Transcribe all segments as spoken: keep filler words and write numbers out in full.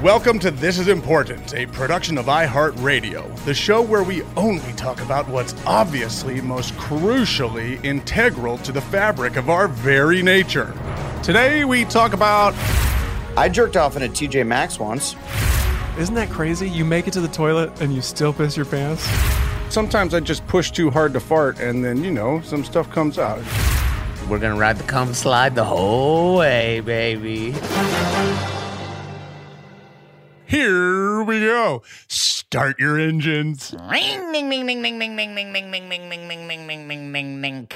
Welcome to This Is Important, a production of iHeartRadio, the show where we only talk about what's obviously most crucially integral to the fabric of our very nature. Today we talk about... I jerked off in a T J Maxx once. Isn't that crazy? You make it to the toilet and you still piss your pants? Sometimes I just push too hard to fart and then, you know, some stuff comes out. We're gonna ride the cum slide the whole way, baby. Here we go. Start your engines. Ring, ding, ding, ding, ding, ding, ding, ding, ding, ding, ding, ding, ding, ding, ding, ding, ding, ding.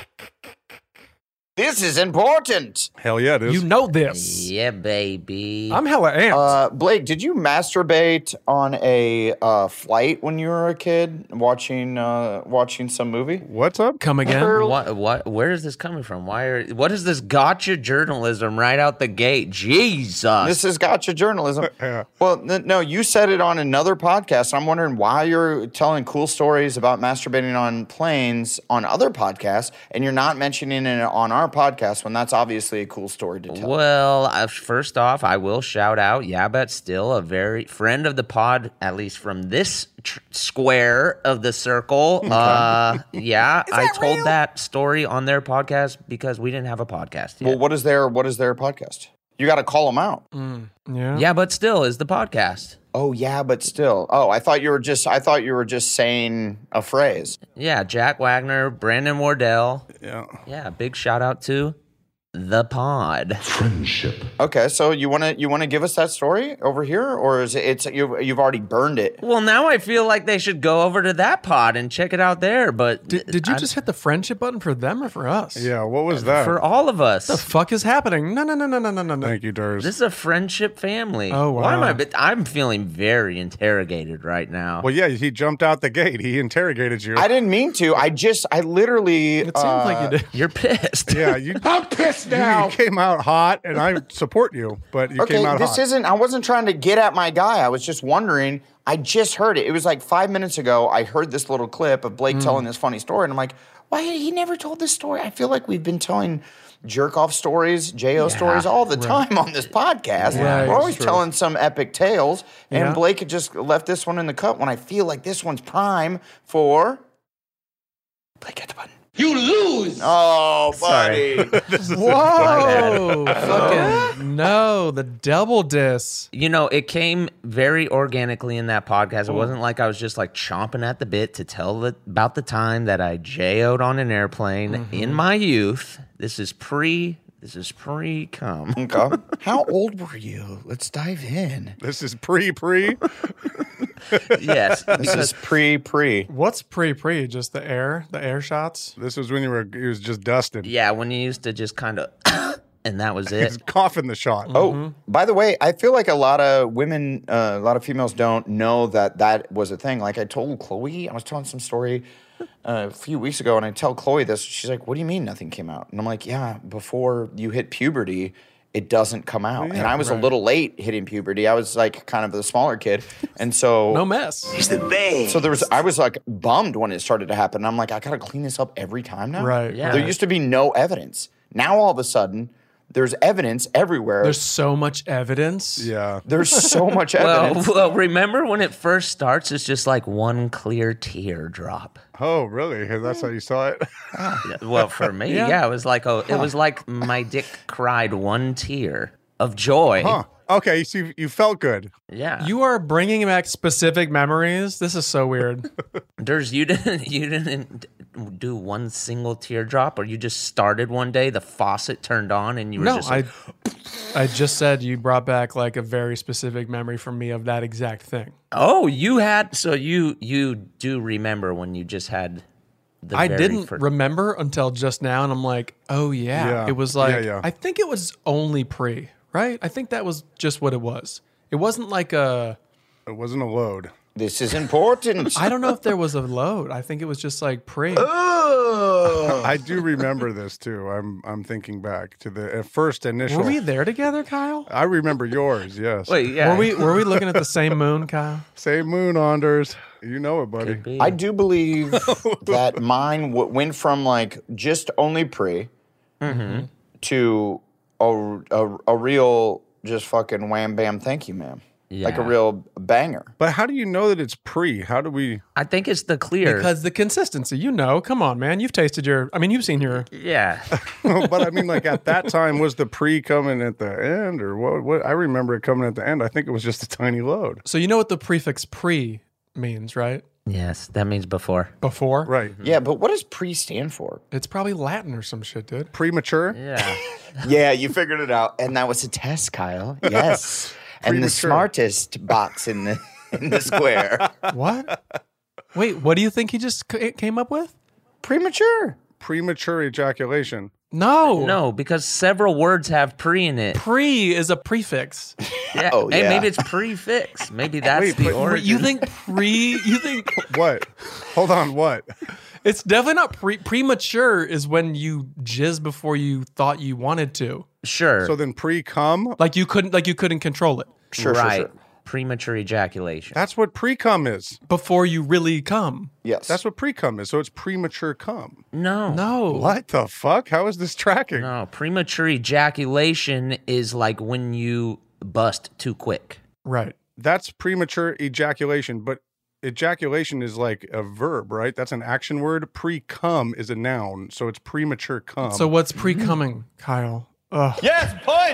This is important. Hell yeah, it is. You know this. Yeah, baby. I'm hella amped. Uh, Blake, did you masturbate on a uh, flight when you were a kid, watching uh, watching some movie? What's up? Come again? What? What? Where is this coming from? Why are? What is this gotcha journalism right out the gate? Jesus! This is gotcha journalism. Yeah. Well, n- no, you said it on another podcast. I'm wondering why you're telling cool stories about masturbating on planes on other podcasts, and you're not mentioning it on our podcast when that's obviously a cool story to tell. Well, uh, first off, I will shout out Yabat, still a very friend of the pod, at least from this tr- square of the circle. Uh, yeah, I told real? that story on their podcast because we didn't have a podcast yet. Well, what is their what is their podcast? You got to call them out. Yeah. Yeah, but still is the podcast. Oh yeah, but still. Oh, I thought you were just. I thought you were just saying a phrase. Yeah, Jack Wagner, Brandon Wardell. Yeah. Yeah, big shout out to the pod. Friendship. Okay, so you want to you want to give us that story over here, or is it it's you you've already burned it? Well, now I feel like they should go over to that pod and check it out there. But Did, did you I- just hit the friendship button for them or for us? Yeah, what was that? for all of us? What the fuck is happening? No, no, no, no, no, no, no, no. Thank you, Durs. This is a friendship family. Oh, Why am wow. I? But I'm feeling very interrogated right now. Well, yeah, he jumped out the gate. He interrogated you. I didn't mean to. I just I literally. It seems uh, like you did. You're pissed. Yeah, you, I'm pissed you, now. you came out hot, and I support you, but you Okay, came out this hot. isn't. I wasn't trying to get at my guy. I was just wondering. I just heard it. It was like five minutes ago. I heard this little clip of Blake telling this funny story, and I'm like, why he never told this story? I feel like we've been telling jerk off stories, J O stories all the time on this podcast. Right, We're always true. telling some epic tales, and Yeah. Blake had just left this one in the cut when I feel like this one's prime for. Blake, hit the button. You lose. Oh, buddy. Whoa! Fucking no, the double diss. You know, it came very organically in that podcast. It wasn't like I was just like chomping at the bit to tell the, about the time that I J O'd on an airplane Mm-hmm. in my youth. This is pre. This is pre cum. Okay. How old were you? Let's dive in. This is pre-pre. Yes. This because- is pre pre. What's pre pre? Just the air, the air shots. This was when you were, he was just dusted. yeah, when you used to just kind of, and that was He's it. coughing the shot. Oh, by the way, I feel like a lot of women, uh, a lot of females don't know that that was a thing. Like I told Chloe, I was telling some story uh, a few weeks ago, and I tell Chloe this. She's like, "What do you mean nothing came out?" And I'm like, "Yeah, before you hit puberty, it doesn't come out." and I was a little late hitting puberty. I was like kind of the smaller kid, and so No mess. So there was, I was like bummed when it started to happen. I'm like, I gotta clean this up every time now. Right. Yeah. There used to be no evidence. Now all of a sudden, there's evidence everywhere. There's so much evidence. Yeah. There's so much Well, evidence. well, remember when it first starts, it's just like one clear teardrop. Oh, really? That's how you saw it? Well, for me, Yeah. yeah, it was like oh, it was like my dick cried one tear of joy. Huh. Okay, so you, you felt good. Yeah, You are bringing back specific memories. This is so weird. Durs, you didn't you didn't do one single teardrop, or you just started one day, the faucet turned on, and you were No, just I, like, I just said you brought back like a very specific memory from me of that exact thing. oh, you had so you you do remember when you just had. The I very didn't fir- remember until just now, and I'm like, oh yeah, Yeah. it was like Yeah, yeah. I think it was only pre, right? I think that was just what it was. It wasn't like a. It wasn't a load. This is important. I don't know if there was a load. I think it was just like pre. Oh. I do remember this too. I'm I'm thinking back to the uh, first initial. Were we there together, Kyle? I remember yours. Yes. Wait, yeah, Were we were we looking at the same moon, Kyle? Same moon, Anders. You know it, buddy. Could be. I do believe that mine w- went from like just only pre to a, a, a real just fucking wham bam thank you, ma'am. Yeah. like a real banger. But how do you know that it's pre? How do we? I think it's the clear. Because the consistency, you know, come on, man. You've tasted your, I mean, you've seen your, yeah. But I mean, like at that time, was the pre coming at the end, or what? What I remember it coming at the end. I think it was just a tiny load. so you know what the prefix pre means, right? Yes, that means before. Before. Right. Yeah, but what does pre stand for? It's probably Latin or some shit, dude. Premature. Yeah. Yeah, you figured it out. And that was a test, Kyle. Yes. And the Premature. smartest box in the in the square. What? Wait, what do you think he just c- came up with? Premature. Premature ejaculation. No. No, because several words have pre in it. Pre is a prefix. Yeah. Oh, Hey, yeah. maybe it's prefix. Maybe that's Wait, the but- origin. You think pre, you think What? Hold on. What? it's definitely not pre, premature is when you jizz before you thought you wanted to. Sure. So then pre cum. Like you couldn't, like you couldn't control it Sure, right. sure, sure. Premature ejaculation. That's what pre cum is. before you really come. Yes. That's what pre cum is. So it's premature cum. No. No. What the fuck? How is this tracking? No. Premature ejaculation is like when you bust too quick. Right. That's premature ejaculation, but ejaculation is like a verb, right? That's an action word. Pre cum is a noun, so it's premature cum. So what's pre-coming, Kyle? Ugh. Yes,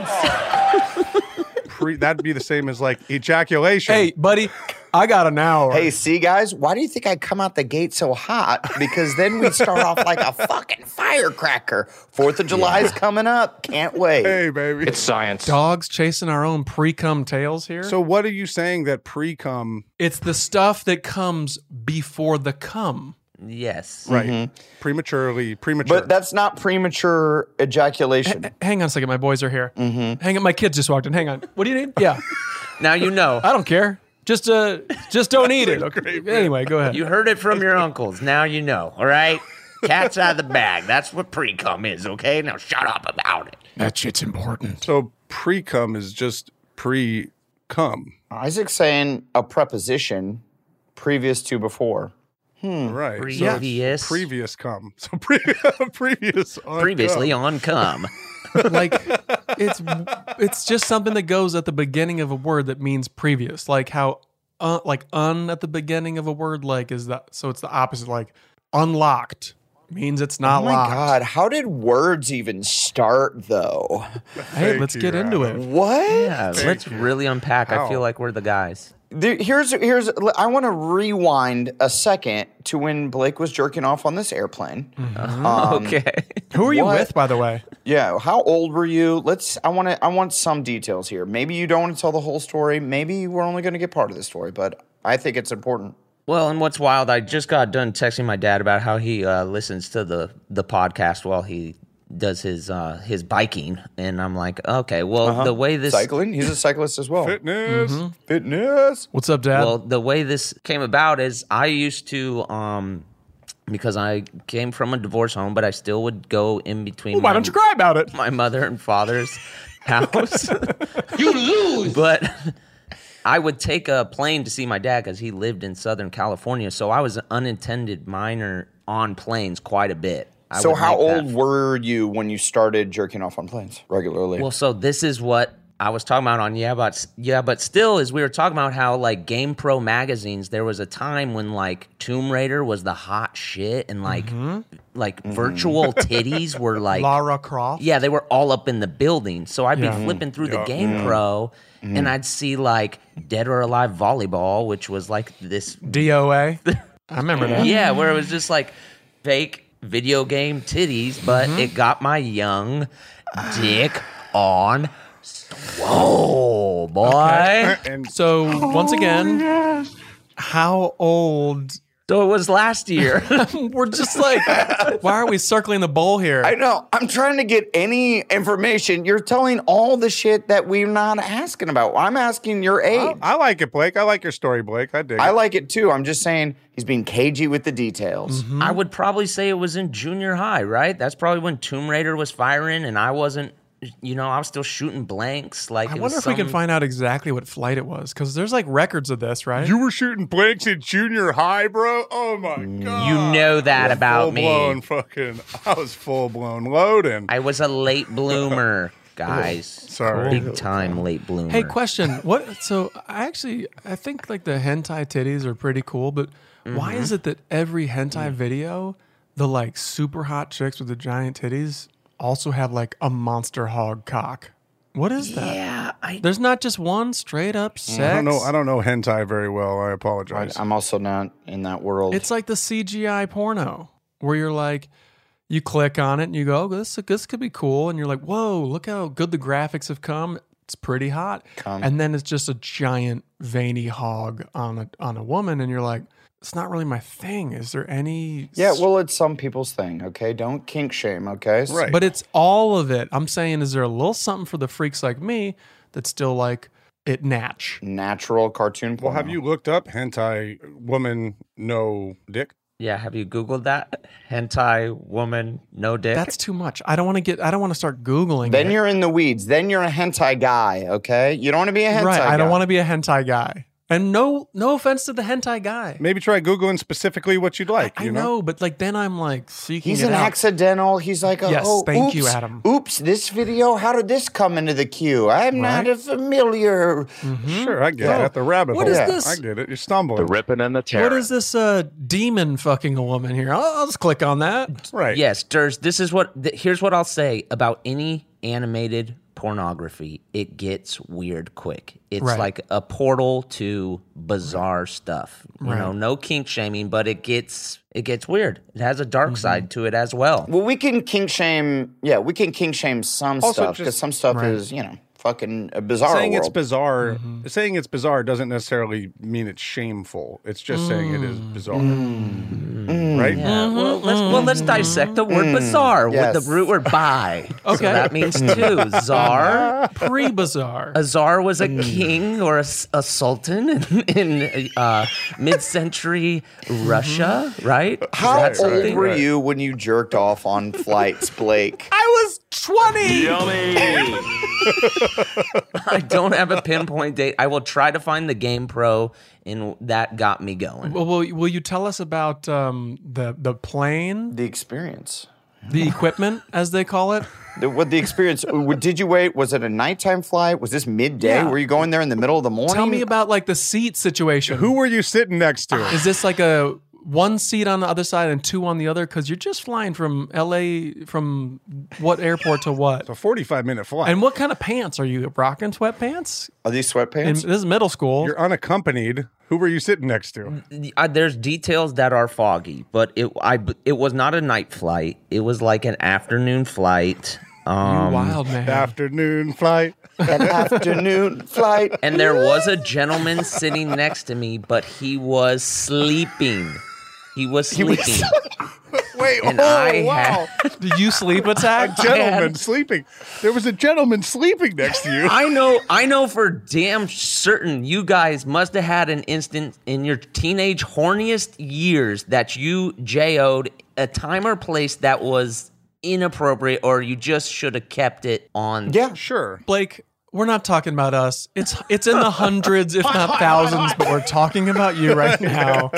points. pre that'd be the same as like ejaculation. Hey, buddy, I got an hour. Hey, see, guys, why do you think I come out the gate so hot? Because then we start off like a fucking firecracker. Fourth of July is coming up. Can't wait. Hey, baby. It's science. Dogs chasing our own pre-cum tails here. So what are you saying that pre cum? it's the stuff that comes before the cum. Yes. Right. Prematurely, premature. But that's not premature ejaculation. Hang on a second, my boys are here. Mm-hmm. Hang on, my kids just walked in. Hang on. What do you need? Yeah, Now you know. I don't care. Just uh, just don't eat it. Okay. Anyway, go ahead. You heard it from your uncles. Now you know. All right? Cat's out of the bag. That's what pre-cum is, okay? Now shut up about it. That shit's important. so pre cum is just pre cum. Isaac's saying a preposition previous to before. Right. Previous. So previous cum. So pre- previous on Previously cum. on cum. Like it's it's just something that goes at the beginning of a word that means previous. Like how uh, like un at the beginning of a word like is that so it's the opposite. Like unlocked means it's not Oh my locked. God, how did words even start though? Hey, Thank let's you, get into Adam. it. What? Yeah, let's really unpack. I How? feel like we're the guys. There- here's here's I want to rewind a second to when Blake was jerking off on this airplane. okay. Who are you What? with, by the way? Yeah, how old were you? Let's I want to I want some details here. Maybe you don't want to tell the whole story. Maybe we're only going to get part of the story, but I think it's important. Well, and what's wild, I just got done texting my dad about how he uh, listens to the, the podcast while he does his uh, his biking. And I'm like, okay, well, the way this... Cycling? He's a cyclist as well. Fitness. Fitness. What's up, Dad? Well, the way this came about is I used to, um, because I came from a divorce home, but I still would go in between Why my, don't you cry about it? my mother and father's house. You lose! But I would take a plane to see my dad because he lived in Southern California, so I was an unintended minor on planes quite a bit. I So would how make that old were you when you started jerking off on planes regularly? Well, so this is what I was talking about on Yeah, but yeah, but still, is we were talking about how like GamePro magazines. There was a time when like Tomb Raider was the hot shit, and like like virtual titties were like Lara Croft. yeah, they were all up in the building. So I'd be Yeah. flipping through the Yeah. GamePro, and I'd see like Dead or Alive Volleyball, which was like this D O A. I remember that. yeah, where it was just like fake video game titties, but it got my young dick on swole, boy. And So once again, how old? So it was last year. We're just like, why are we circling the bowl here? I know. I'm trying to get any information. You're telling all the shit that we're not asking about. I'm asking your age. I, I like it, Blake. I like your story, Blake. I dig I it. like it too. I'm just saying he's being cagey with the details. I would probably say it was in junior high, right? That's probably when Tomb Raider was firing, and I wasn't, you know, I was still shooting blanks. Like, I it wonder was if we can some- find out exactly what flight it was, because there's like records of this, right? You were shooting blanks in junior high, bro? Oh my god. You know that about full blown me. fucking I was full blown loading. I was a late bloomer. guys. Sorry. Big time late bloomer. Hey, question. What? So I actually I think like the hentai titties are pretty cool, but why is it that every hentai video, the like super hot chicks with the giant titties also have like a monster hog cock? What is that? Yeah, I There's not just one straight up sex. I don't know. I don't know hentai very well. I apologize. I'm also not in that world. It's like the C G I porno where you're like, you click on it and you go, oh, this this could be cool, and you're like, whoa, look how good the graphics have come. It's pretty hot. Come. And then it's just a giant veiny hog on a on a woman, and you're like, it's not really my thing. Is there any? yeah, well, it's some people's thing, okay? Don't kink shame, okay? Right. But it's all of it. I'm saying, is there a little something for the freaks like me that's still like it natch? Natural cartoon well, porno. have you looked up hentai woman no dick? yeah. Have you Googled that? Hentai woman no dick. That's too much. I don't want to get. I don't want to start googling. Then it. you're in the weeds. Then you're a hentai guy, okay? You don't want to be a hentai right. guy. I don't want to be a hentai guy. And no, no offense to the hentai guy. Maybe try Googling specifically what you'd like. I you know, know? but like then I'm like seeking He's it an out. accidental. He's like, oh, Yes, oh, thank oops, you, Adam. Oops, this video, how did this come into the queue? I'm not a familiar. Sure, I get it. The rabbit What hole. is this? I get it. You're stumbling. The ripping and the tearing. What is this uh, demon fucking a woman here? I'll, I'll just click on that. Right. Yes, Durs, this is what, th- here's what I'll say about any animated pornography. It gets weird quick. It's Right. like a portal to bizarre stuff. You know, no kink shaming, but it gets, it gets weird. It has a dark Mm-hmm. side to it as well. Well, we can kink shame. Yeah, we can kink shame some Also, stuff because just- some stuff is, you know, fucking a bizarre Saying it's world. bizarre, Mm-hmm. saying it's bizarre doesn't necessarily mean it's shameful. It's just saying it is bizarre, right? Yeah, well, let's well let's dissect the word bizarre Yes. with the root word bi. Okay. So that means two. Czar. Pre-bizarre. A czar was a king or a, s- a sultan in, in uh, mid-century Russia, right? Is How that old something? were Right. you when you jerked off on flights, Blake? I was twenty. Yummy. I don't have a pinpoint date. I will try to find the Game Pro, and that got me going. Well, will, will you tell us about um, the the plane, The experience. the equipment, as they call it? The, what the experience? w- Did you wait? Was it a nighttime flight? Was this midday? Yeah. Were you going there in the middle of the morning? Tell me about like the seat situation. Who were you sitting next to? Is this like a one seat on the other side and two on the other? Because you're just flying from L A from what airport to what? A forty-five minute flight. And what kind of pants are you rocking? Sweatpants? Are these In, sweatpants? this is middle school. You're unaccompanied. Who were you sitting next to? Uh, there's details that are foggy, but it I it was not a night flight. It was like an afternoon flight. you Um, wild man. Afternoon flight. An afternoon flight. and there was a gentleman sitting next to me, but he was sleeping. He was sleeping. Wait, And oh, I wow. Did you sleep attack? Gentleman sleeping. There was a gentleman sleeping next to you. I know, I know for damn certain you guys must have had an instant in your teenage horniest years that you J O'd a time or place that was inappropriate, or you just should have kept it on. Yeah. Sure. Blake, we're not talking about us. It's it's in the hundreds, if not thousands, but we're talking about you right now.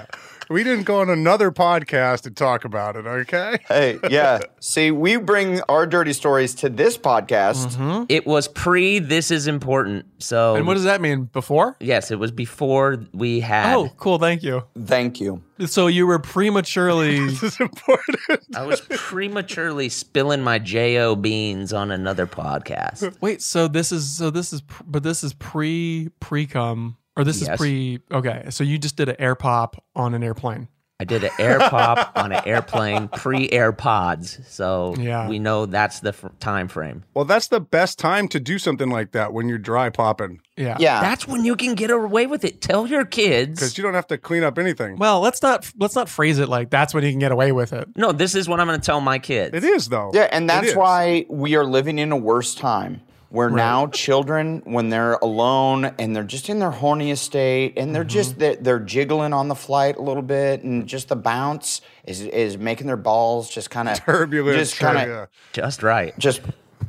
We didn't go on another podcast to talk about it, okay? Hey, yeah. See, we bring our dirty stories to this podcast. It was pre. This is important. So, And what does that mean? Before? yes, it was before we had. Oh, cool. Thank you. Thank you. So you were prematurely. This is important. I was prematurely spilling my J O beans on another podcast. Wait. So this is so this is pr- but this is pre pre cum or this is Yes. pre. Okay. So you just did an air pop on an airplane. I did an air pop on an airplane, pre AirPods, so Yeah. we know that's the f- time frame. Well, that's the best time to do something like that when you're dry popping Yeah. Yeah. That's when you can get away with it. Tell your kids. because you don't have to clean up anything. Well, let's not let's not phrase it like that's when you can get away with it. No, this is what I'm going to tell my kids. It is, though. Yeah, and It that's is. why we are living in a worse time. Where now children, when they're alone and they're just in their horniest state, and they're just they're, they're jiggling on the flight a little bit, and just the bounce is is making their balls just kind of Turbulent. just sure, kind of yeah. Just right. just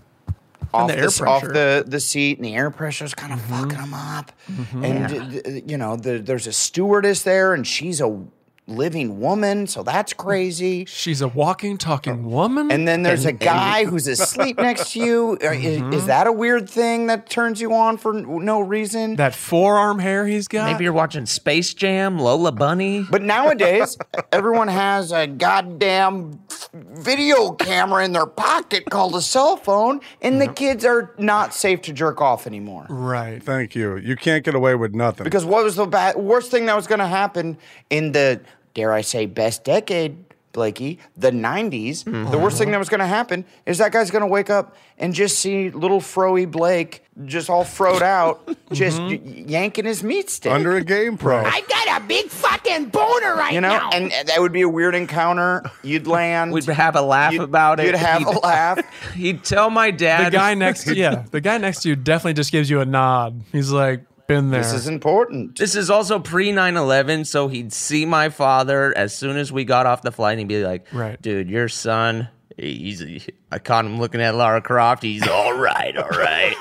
off the the, air s- off pressure. the, the seat, and the air pressure is kind of fucking them up. And uh, th- you know, the, there's a stewardess there, and she's a living woman, so that's crazy. She's a walking, talking woman. And then there's a guy who's asleep next to you. Mm-hmm. Is, is that a weird thing that turns you on for no reason? that forearm hair he's got. Maybe you're watching Space Jam, Lola Bunny. But nowadays, everyone has a goddamn video camera in their pocket called a cell phone, and the kids are not safe to jerk off anymore. Right. Thank you. You can't get away with nothing. Because what was the bad, worst thing that was going to happen in the, dare I say, best decade, Blakey, the nineties? Mm-hmm. The worst thing that was going to happen is that guy's going to wake up and just see little froey Blake just all froed out, just y- yanking his meat stick. Under a game pro. I got a big fucking boner right you know, now. and, and that would be a weird encounter. You'd land. We'd have a laugh you'd, about it. You'd have He'd- a laugh. He'd tell my dad. The guy next to yeah, the guy next to you definitely just gives you a nod. He's like, been there. This is important. This is also pre nine eleven, so he'd see my father as soon as we got off the flight, and he'd be like, Right. dude, your son, he's, I caught him looking at Lara Croft. He's all right, all right.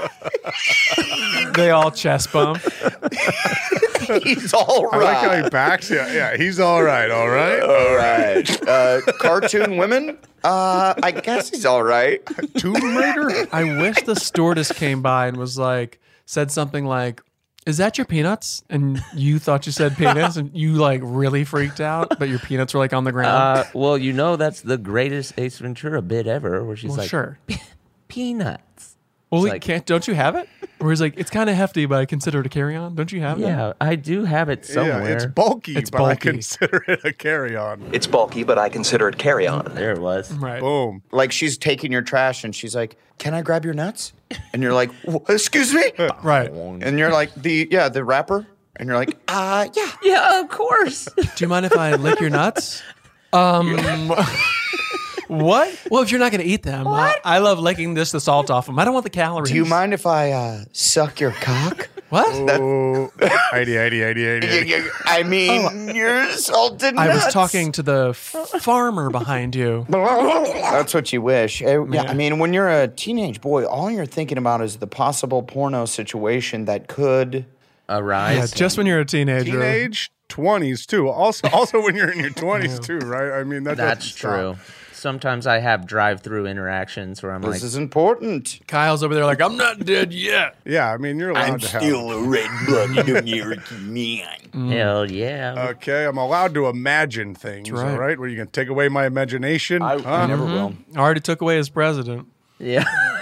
They all chest bump. He's all I like how right. he backs. Yeah, yeah. He's all right. All right. All right. Uh, cartoon women? Uh, I guess he's all right. Tomb Raider. I wish the stewardess came by and was like, said something like, "Is that your peanuts?" And you thought you said penis, and you like really freaked out, but your peanuts were like on the ground. Uh, well, you know that's the greatest Ace Ventura bit ever, where she's well, like, sure. peanuts. Well, we like- can't. Don't you have it? Or he's like, it's kind of hefty, but I consider it a carry on. Don't you have that? Yeah, I do have it somewhere. Yeah, it's bulky, It's but I bulky. consider it a carry-on. It's bulky, but I consider it carry-on. There it was. Right. Boom. Like she's taking your trash and she's like, "Can I grab your nuts?" And you're like, "Wh- "Excuse me?" Right. And you're like, "The yeah, the wrapper." And you're like, "Uh, yeah." Yeah, of course. Do you mind if I lick your nuts? Um. What? Well, if you're not going to eat them, I, I love licking this the salt off them. I don't want the calories. Do you mind if I uh, suck your cock? What? Oh, eighty, eighty, eighty, eighty. I mean, you're salted I nuts. was talking to the f- farmer behind you. That's what you wish. Uh, yeah, I mean, when you're a teenage boy, all you're thinking about is the possible porno situation that could. Arise. Yeah, just when you're a teenager. Teenage, twenties too. Also, also when you're in your twenties too, right? I mean, that That's doesn't stop. true. Sometimes I have drive-through interactions where I'm This like, is important. Kyle's over there like, I'm not dead yet. Yeah, I mean, you're allowed to have. a red-blooded American man. hell yeah. Okay, I'm allowed to imagine things. right. All right, what are you gonna take away my imagination? I, Huh? I never will. I already took away his president. Yeah.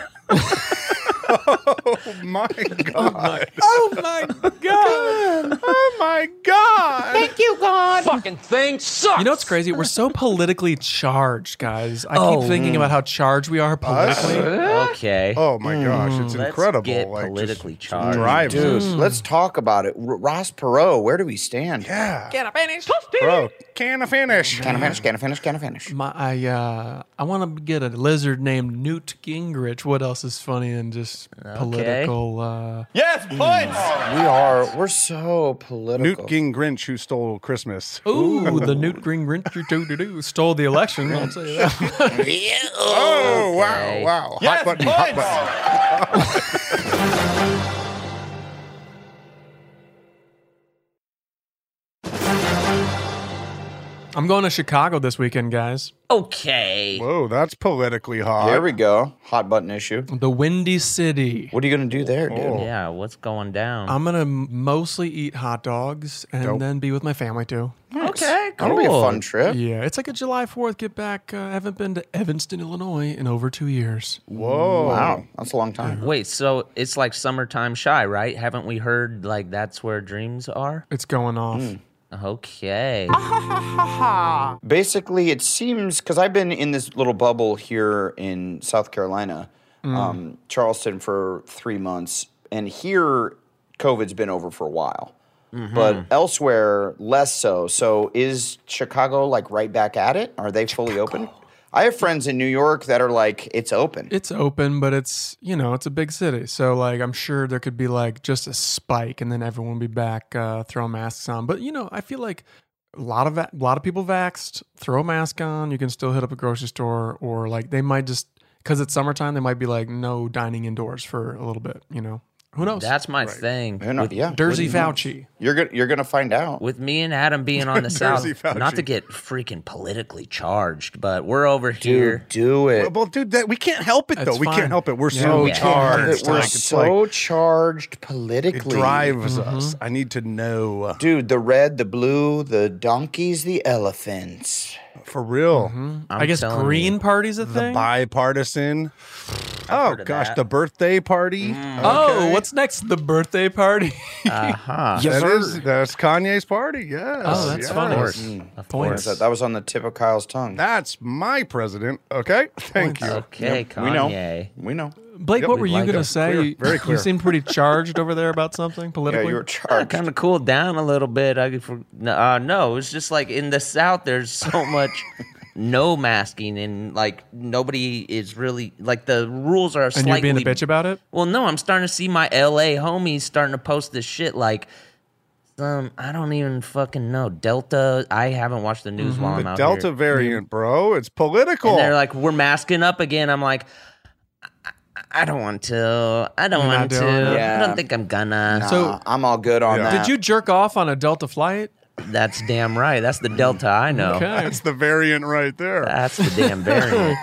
Oh my god! Oh my God. Oh my god! Thank you, God. Fucking thing sucks. You know what's crazy? We're so politically charged, guys. I Oh, keep thinking about how charged we are politically. Okay. Oh my gosh, it's Let's incredible! get like, politically just charged. Drive, Dude, let's talk about it. R- Ross Perot, where do we stand? yeah, Can I finish? bro. Can I finish? Can I finish? Can I finish? Can I finish? My, I uh, I want to get a lizard named Newt Gingrich. What else is funny and just political? Uh, Yes, points. We are. We're so political. Newt Gingrich, who stole Christmas. ooh, the Newt Gingrich stole the election. I'll tell you that. Oh Okay. wow, wow! Yes, Hot button, hot points. button. I'm going to Chicago this weekend, guys. Okay. Whoa, that's politically hot. There we go. Hot button issue. The Windy City. What are you going to do there, dude? Oh. Yeah, what's going down? I'm gonna mostly eat hot dogs and Dope. then be with my family too. okay, cool. That'll be a fun trip. Yeah, it's like a July fourth get back. Uh, I haven't been to Evanston, Illinois in over two years. Whoa! Wow, that's a long time. Wait, so it's like summertime shy, right? Haven't we heard like that's where dreams are? It's going off. Okay. Basically, it seems because I've been in this little bubble here in South Carolina, um, Charleston, for three months, and here COVID's been over for a while. But elsewhere, less so. So is Chicago like right back at it? Are they fully open? I have friends in New York that are like, it's open. It's open, but it's you know it's a big city, so like I'm sure there could be like just a spike, and then everyone will be back uh, throw masks on. But you know, I feel like a lot of va- a lot of people vaxxed. Throw a mask on. You can still hit up a grocery store, or like they might just because it's summertime, they might be like no dining indoors for a little bit. You know, Who knows? That's my thing. Who knows? With, Yeah, Dersey Who knows? Fauci. You're gonna you're gonna find out. with me and Adam being on the South, Jersey Fauci. not to get freaking politically charged, but we're over here. Dude, do it. Well, dude, that, we can't help it though. That's we fine. can't help it. We're Yeah, so we can't charged. It- We're like, it's so like, charged it politically. drives us. I need to know Dude, the red, the blue, the donkeys, the elephants. for real. I'm I guess telling Green you. Party's a The thing. bipartisan. Oh heard of gosh, that. the birthday party. Oh, Okay. what's next? The birthday party. Uh-huh. Yes, That sir. is that's Kanye's party. Yes. Oh, that's yes. funny. Of course. Mm. Of Points. course. That, that was on the tip of Kyle's tongue. That's my president. Okay, thank you. Okay, Yep, we know. Kanye. We know. Blake, Yep, what we were you like going to it. say? Clear, You- very You clear. seem pretty charged over there about something Yeah, politically. you were I charged. kind of cooled down a little bit. I for, uh, no, it's just like in the South, there's so much no masking and like nobody is really like the rules are and slightly. you're being a bitch about it? Well, no, I'm starting to see my L A homies starting to post this shit like. Um, I don't even fucking know. Delta. I haven't watched the news while I'm The out Delta here. variant, bro. It's political. And they're like, we're masking up again. I'm like, I, I don't want to. I don't You're not want to. doing it? I Yeah. don't think I'm gonna. Nah, So- I'm all good on Yeah. that. Did you jerk off on a Delta flight? That's damn right. That's the Delta I know. Okay. That's the variant right there. That's the damn variant.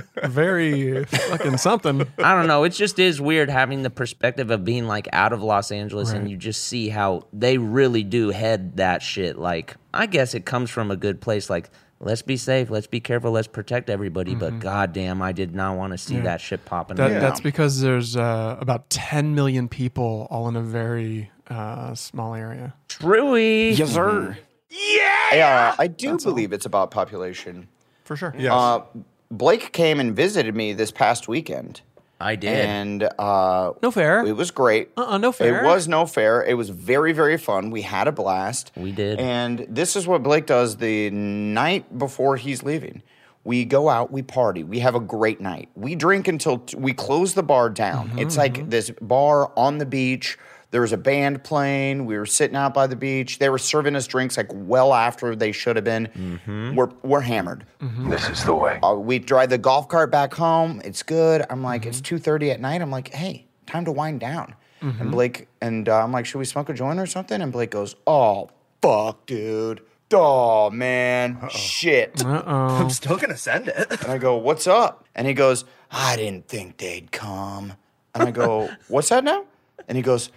Very fucking something. I don't know. It just is weird having the perspective of being like out of Los Angeles Right. and you just see how they really do head that shit. Like, I guess it comes from a good place. Like, let's be safe, let's be careful, let's protect everybody. But goddamn, I did not want to see Yeah. that shit popping That, up. That's because there's uh, about ten million people all in a very uh, small area. Truey. Yes, sir. Yeah. Yeah, I do believe it's about population. For sure. Yes. Uh, Blake came and visited me this past weekend. I did. And uh, No fair. it was great. Uh-uh, no fair. It was no fair. It was very, very fun. We had a blast. We did. And this is what Blake does the night before he's leaving. We go out, we party, we have a great night. We drink until t- we close the bar down. Mm-hmm, It's like this bar on the beach. There was a band playing. We were sitting out by the beach. They were serving us drinks like well after they should have been. Mm-hmm. We're we're hammered. This is the way. Uh, we drive the golf cart back home. It's good. I'm like, Mm-hmm. it's two thirty at night. I'm like, hey, time to wind down. Mm-hmm. And Blake, and uh, I'm like, should we smoke a joint or something? And Blake goes, oh, fuck, dude. Oh, man. Shit. Uh-oh. I'm still gonna send it. And I go, what's up? And he goes, I didn't think they'd come. And I go, what's that now? And he goes,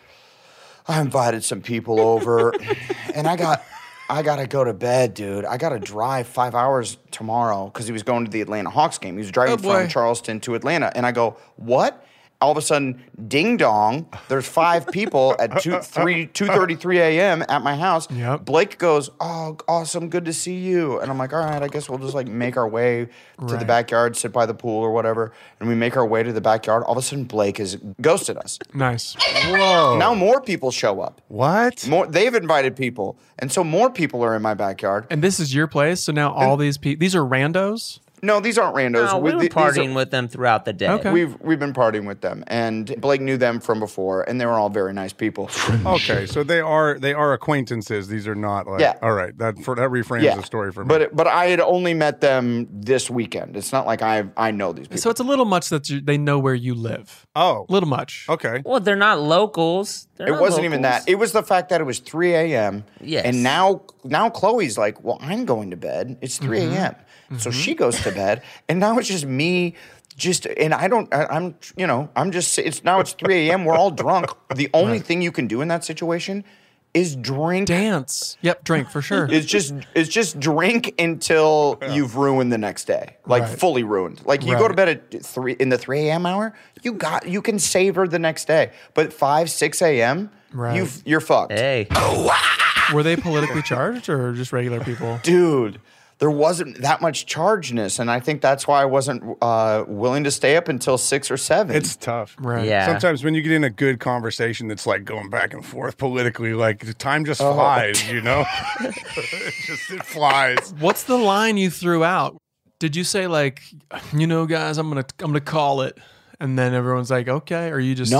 I invited some people over and I got I gotta go to bed, dude. I gotta drive five hours tomorrow because he was going to the Atlanta Hawks game. He was driving Oh, boy. from Charleston to Atlanta. And I go, what? All of a sudden, ding dong, there's five people at two thirty-three a.m. at my house. Yep. Blake goes, oh, awesome, good to see you. And I'm like, all right, I guess we'll just like make our way to the Right. backyard, sit by the pool or whatever. And we make our way to the backyard. All of a sudden, Blake has ghosted us. Nice. Whoa. Now more people show up. What? More, they've invited people, and so more people are in my backyard. And this is your place, so now all these people, these are randos? No, these aren't randos. No, we were these are- partying with them throughout the day. Okay. We've we've been partying with them, and Blake knew them from before, and they were all very nice people. Okay, so they are they are acquaintances. These are not like Yeah. all right. That for that reframes Yeah, the story for me. but but I had only met them this weekend. It's not like I I know these people. So it's a little much that you, they know where you live. oh, A little much. okay. Well, they're not locals. They're It not wasn't even locals. that. It was the fact that it was three a.m. Yes. And now now Chloe's like, well, I'm going to bed. It's three a.m. So she goes to bed, and now it's just me. Just and I don't. I, I'm you know I'm just. It's now it's three a.m. We're all drunk. The only thing you can do in that situation is drink. Dance. Yep, drink for sure. It's just it's just drink until you've ruined the next day, like Right. fully ruined. Like you go to Right. bed at three in the three a.m. hour, you got you can savor the next day. But five six a.m. Right. you you're fucked, Hey. Were they politically charged or just regular people? dude. There wasn't that much chargedness, and I think that's why I wasn't uh, willing to stay up until six or seven. It's tough. Right. Yeah. Sometimes when you get in a good conversation that's like going back and forth politically, like the time just Oh. flies, you know? it just it flies. What's the line you threw out? Did you say like, you know, guys, I'm gonna I'm gonna call it, and then everyone's like, okay, or you just no.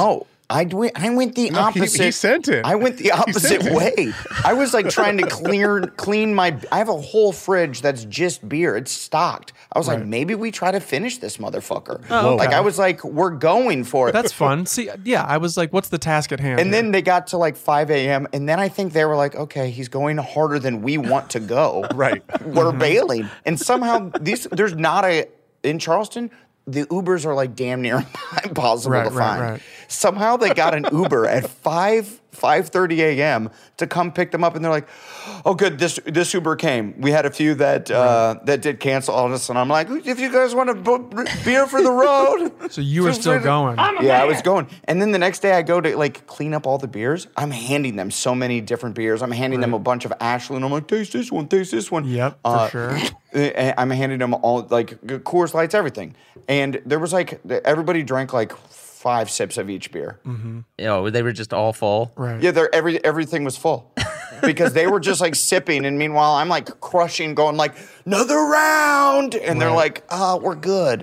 I went, I went the No, he- opposite. he sent it. I went the opposite sent it. way. I was like trying to clear, clean my. I have a whole fridge that's just beer. It's stocked. I was like, maybe we try to finish this motherfucker. Oh, Like okay. I was like, we're going for it. That's fun. See, yeah, I was like, what's the task at hand? And here? then they got to like five a.m. and then I think they were like, okay, he's going harder than we want to go. Right. We're bailing. And somehow these there's not a in Charleston, the Ubers are like damn near impossible Right, to right, find. right. Somehow they got an Uber at five five thirty a.m. to come pick them up, and they're like, "Oh, good, this this Uber came. We had a few that uh, that did cancel on us." And I'm like, "If you guys want to book beer for the road," So you were feel still free to- going. Yeah, I was going. And then the next day I go to like clean up all the beers. I'm handing them so many different beers. I'm handing them a bunch of Ashland. I'm like, taste this one, taste this one. Yep, for Uh, sure. and I'm handing them all like Coors Lights, everything. And there was like, everybody drank like five sips of each beer. You know, they were just all full. Right. Yeah, they're, every, everything was full. Because they were just like sipping, and meanwhile I'm like crushing, going like another round, and they're like, "Ah, we're good."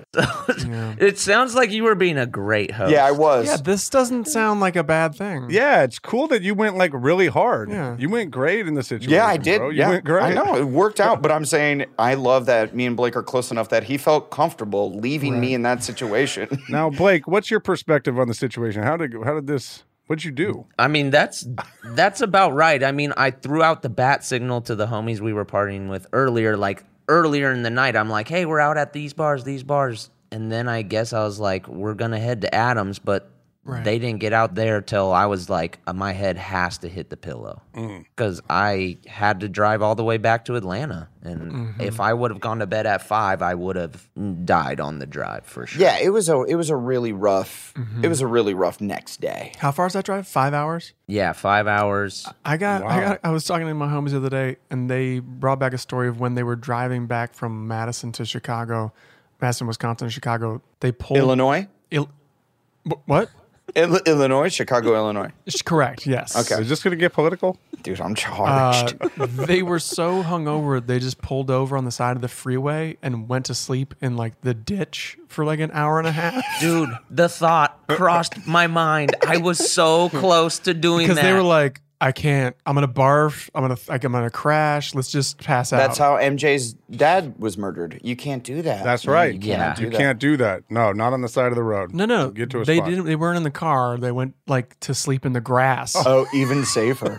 It sounds like you were being a great host. Yeah, I was. Yeah, this doesn't sound like a bad thing. Yeah, it's cool that you went like really hard. Yeah. You went great in the situation. Yeah, I did. Bro. You yeah, went great. I know it worked out, but I'm saying I love that me and Blake are close enough that he felt comfortable leaving me in that situation. Now, Blake, what's your perspective on the situation? How did how did this? What'd you do? I mean, that's that's about right. I mean, I threw out the bat signal to the homies we were partying with earlier, like earlier in the night. I'm like, hey, we're out at these bars, these bars. And then I guess I was like, we're going to head to Adams, but Right. they didn't get out there till I was like, uh, my head has to hit the pillow. Because I had to drive all the way back to Atlanta. And if I would have gone to bed at five, I would have died on the drive for sure. Yeah, it was a it was a really rough it was a really rough next day. How far is that drive? Five hours? Yeah, five hours. I got, I got, I was talking to my homies the other day, and they brought back a story of when they were driving back from Madison to Chicago, Madison, Wisconsin, to Chicago. They pulled Illinois? Il- wh- what? Il- Illinois, Chicago, Illinois. It's correct. Yes. Okay. Is this going to get political? Dude, I'm Uh, charged. they were so hungover, they just pulled over on the side of the freeway and went to sleep in like the ditch for like an hour and a half. Dude, the thought crossed my mind. I was so close to doing Because that. they were like, I can't. I'm gonna barf. I'm gonna. Like, I'm gonna crash. Let's just pass out. That's how M J's dad was murdered. You can't do that. That's No, right. You Yeah. can't do You that. can't do that. No, not on the side of the road. No, no. Get to a they spot. didn't. They weren't in the car. They went like to sleep in the grass. Oh, even safer.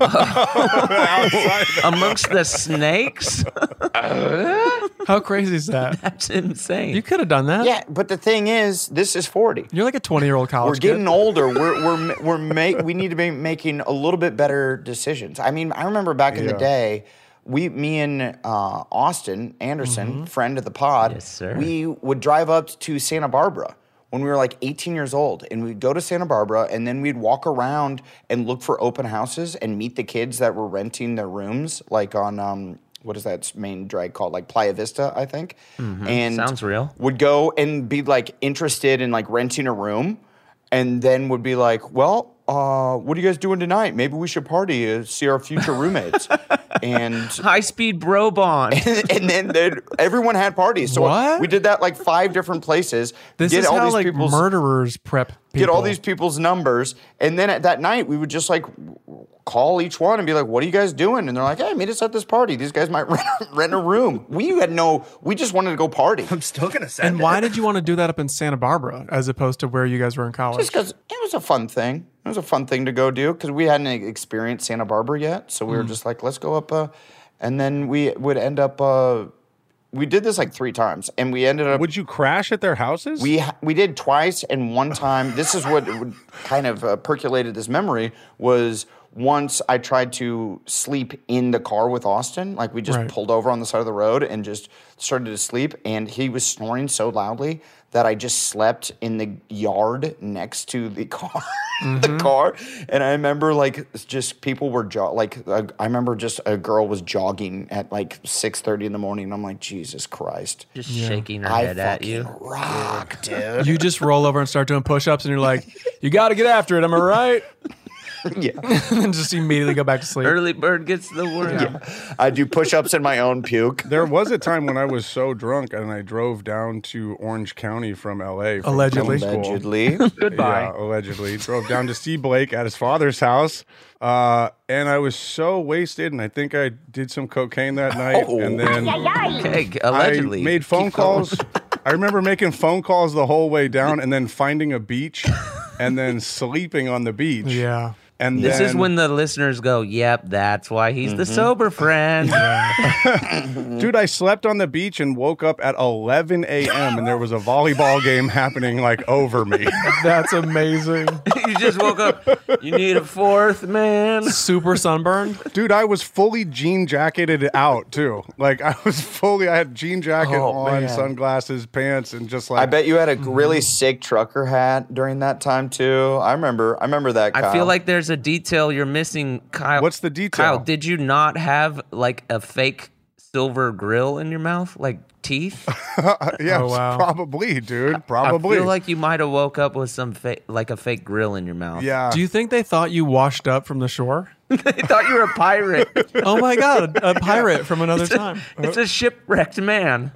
amongst the snakes. How crazy is that? That's insane. You could have done that. Yeah, but the thing is, this is forty. You're like a twenty year old college We're getting kid. older. We're we're we're ma- we need to be making a little bit better decisions. I mean, I remember back in Yeah. the day, we, me and uh, Austin Anderson, friend of the pod, Yes, sir. we would drive up to Santa Barbara when we were like eighteen years old, and we'd go to Santa Barbara, and then we'd walk around and look for open houses and meet the kids that were renting their rooms, like on. Um, what is that main drag called? Like Playa Vista, I think. And Sounds real. Would go and be like interested in like renting a room, and then would be like, well, uh, what are you guys doing tonight? Maybe we should party, uh, see our future roommates. and High speed bro bond. and then they'd- everyone had parties. So What? we did that like five different places. This get is all how these like people's murderers prep people. get all these people's numbers, and then at that night we would just like call each one and be like, "What are you guys doing?" And they're like, "Hey, meet us at this party. These guys might rent, rent a room." We had no. We just wanted to go party. I'm still gonna send And it. why did you want to do that up in Santa Barbara as opposed to where you guys were in college? Just because it was a fun thing. It was a fun thing to go do because we hadn't experienced Santa Barbara yet. So we Hmm. were just like, let's go up. Uh, and then we would end up. Uh, we did this like three times, and we ended up. Would you crash at their houses? We ha- we did twice, and one time. This is what would kind of uh, percolated this memory was once I tried to sleep in the car with Austin. Like we just Right. pulled over on the side of the road and just started to sleep, and he was snoring so loudly that I just slept in the yard next to the car. the car, and I remember like just people were jo- like uh, I remember just a girl was jogging at like six thirty in the morning. And I'm like, Jesus Christ. Just shaking her I head at fucking you. rock, dude. You just roll over and start doing push ups, and you're like, you got to get after it. Am I right? Yeah. and then just immediately go back to sleep. Early bird gets the worm. Yeah. I do push-ups in my own puke. There was a time when I was so drunk and I drove down to Orange County from L A. From Allegedly. film school. Allegedly. Goodbye. Yeah, allegedly. Drove down to see Blake at his father's house. Uh, and I was so wasted, and I think I did some cocaine that night. Oh. And then Okay, allegedly. I made phone Keep going. calls. I remember making phone calls the whole way down and then finding a beach and then sleeping on the beach. Yeah. And This then, is when the listeners go, yep, that's why he's the sober friend. dude, I slept on the beach and woke up at eleven a.m. and there was a volleyball game happening like over me. That's amazing. You just woke up. You need a fourth, man. Super sunburned. Dude, I was fully jean jacketed out too. Like I was fully, I had jean jacket Oh, on, man. sunglasses, pants, and just like I bet you had a really sick trucker hat during that time too. I remember. I remember that. Kyle. I feel like there's a detail you're missing, Kyle. What's the detail? Kyle, did you not have like a fake silver grill in your mouth, like teeth? yeah, Oh, wow. probably, dude, probably. I feel like you might have woke up with some fake, like a fake grill in your mouth. yeah. Do you think they thought you washed up from the shore? They thought you were a pirate. Oh my God, a, a pirate from another It's a, time. it's a shipwrecked man.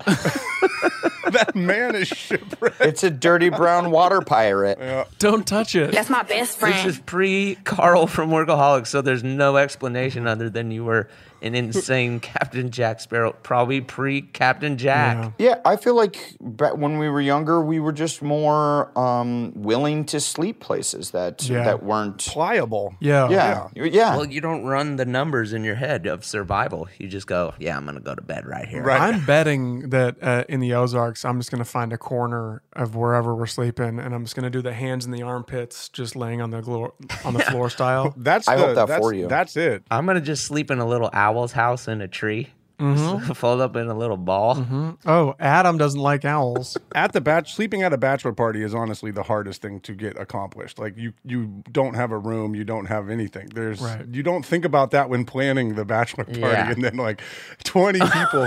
That man is shipwrecked. it's a dirty brown water pirate. Don't touch it. That's my best This friend. is pre Carl from Workaholics, so there's no explanation other than you were an insane Captain Jack Sparrow, probably pre Captain Jack. Yeah. Yeah, I feel like back when we were younger, we were just more um, willing to sleep places that Yeah. that weren't. Pliable. Yeah. Yeah, yeah. Well, you don't run the numbers in your head of survival. You just go, yeah, I'm going to go to bed right here. Right. I'm betting that uh, in the Ozarks, I'm just going to find a corner of wherever we're sleeping, and I'm just going to do the hands in the armpits, just laying on the glo- on the floor style. That's I the, hope that that's, for you. That's it. I'm going to just sleep in a little owl's house in a tree. Mm-hmm. Fold up in a little ball. Oh, Adam doesn't like owls. At the batch, sleeping at a bachelor party is honestly the hardest thing to get accomplished. Like you, you don't have a room, you don't have anything. There's, Right. you don't think about that when planning the bachelor party, Yeah. and then like twenty people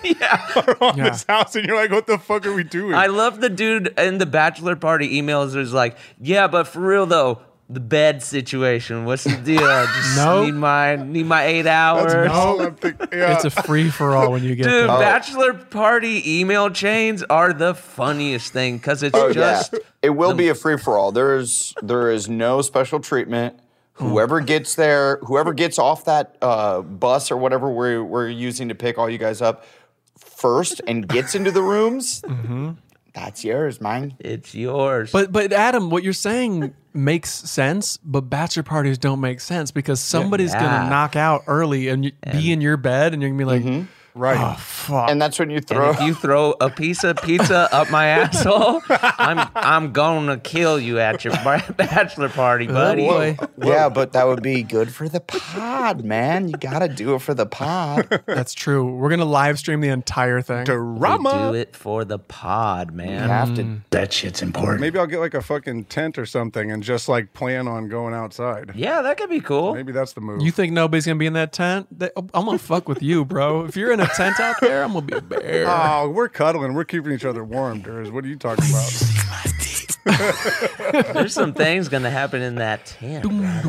are on Yeah. this house, and you're like, "What the fuck are we doing?" I love the dude in the bachelor party emails who's like, yeah, but for real though, the bed situation. What's the deal? I just Nope. need my need my eight hours. That's all I'm thinking. Yeah. It's a free for all when you get Dude, there. bachelor party email chains are the funniest thing because it's Oh, just yeah. It will be a free for all. There is there is no special treatment. Whoever gets there, whoever gets off that uh, bus or whatever we're we're using to pick all you guys up first and gets into the rooms, that's yours, man. it's yours. But but Adam, what you're saying makes sense, but bachelor parties don't make sense because somebody's Yeah. gonna knock out early and you, be in your bed, and you're gonna be like, right. "Oh fuck!" And that's when you And throw. if you throw a piece of pizza up my asshole, I'm I'm gonna kill you at your ba- bachelor party, buddy. boy. Yeah, but that would be good for the pod, man. You gotta do it for the pod. That's true. We're gonna live stream the entire thing. We Drama. do it for the pod, You man. have to. That shit's important. Maybe I'll get like a fucking tent or something and just like plan on going outside. Yeah, that could be cool. Maybe that's the move. You think nobody's gonna be in that tent? They- I'm gonna fuck with you, bro. If you're in a tent out there, I'm gonna be a bear. Oh, we're cuddling. We're keeping each other warm, Durs. What are you talking about? There's some things gonna happen in that tent.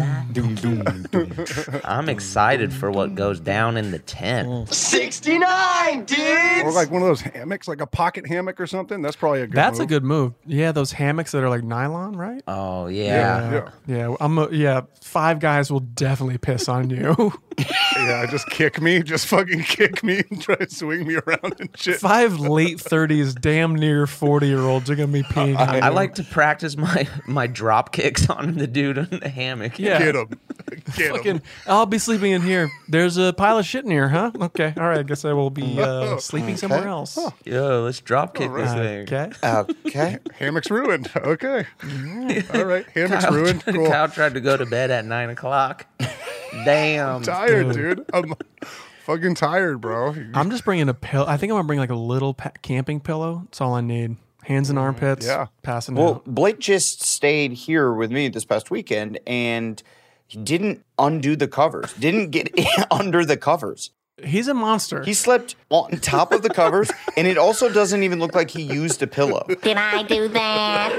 brother. I'm excited for what goes down in the tent. sixty-nine, dude! Or like one of those hammocks, like a pocket hammock or something. That's probably a good That's a move. good move. Yeah, those hammocks that are like nylon, right? Oh yeah. Yeah. Yeah, I'm. A, yeah, five guys will definitely piss on you. Yeah, just kick me. Just fucking kick me and try to swing me around and shit. Five late thirties, damn near forty year olds are gonna be peeing. on I you. like to practice my my drop kicks on the dude in the hammock. Yeah. Get him. Get him. Fucking, I'll be sleeping in here. There's a pile of shit in here, huh? Okay, all right. I guess I will be uh, sleeping somewhere else. Yo, let's drop kick this thing. Okay. Okay. Hammock's ruined. Okay. All right. Hammock's Kyle, ruined. Cool. Kyle tried to go to bed at nine o'clock. Damn. Tired, dude. I'm fucking tired, bro. I'm just bringing a pill. I think I'm gonna bring like a little pa- camping pillow. That's all I need. Hands and armpits. Yeah. Passing Well, out. Blake just stayed here with me this past weekend, and he didn't undo the covers. Didn't get under the covers. He's a monster. He slept on top of the covers, and it also doesn't even look like he used a pillow. Did I do that?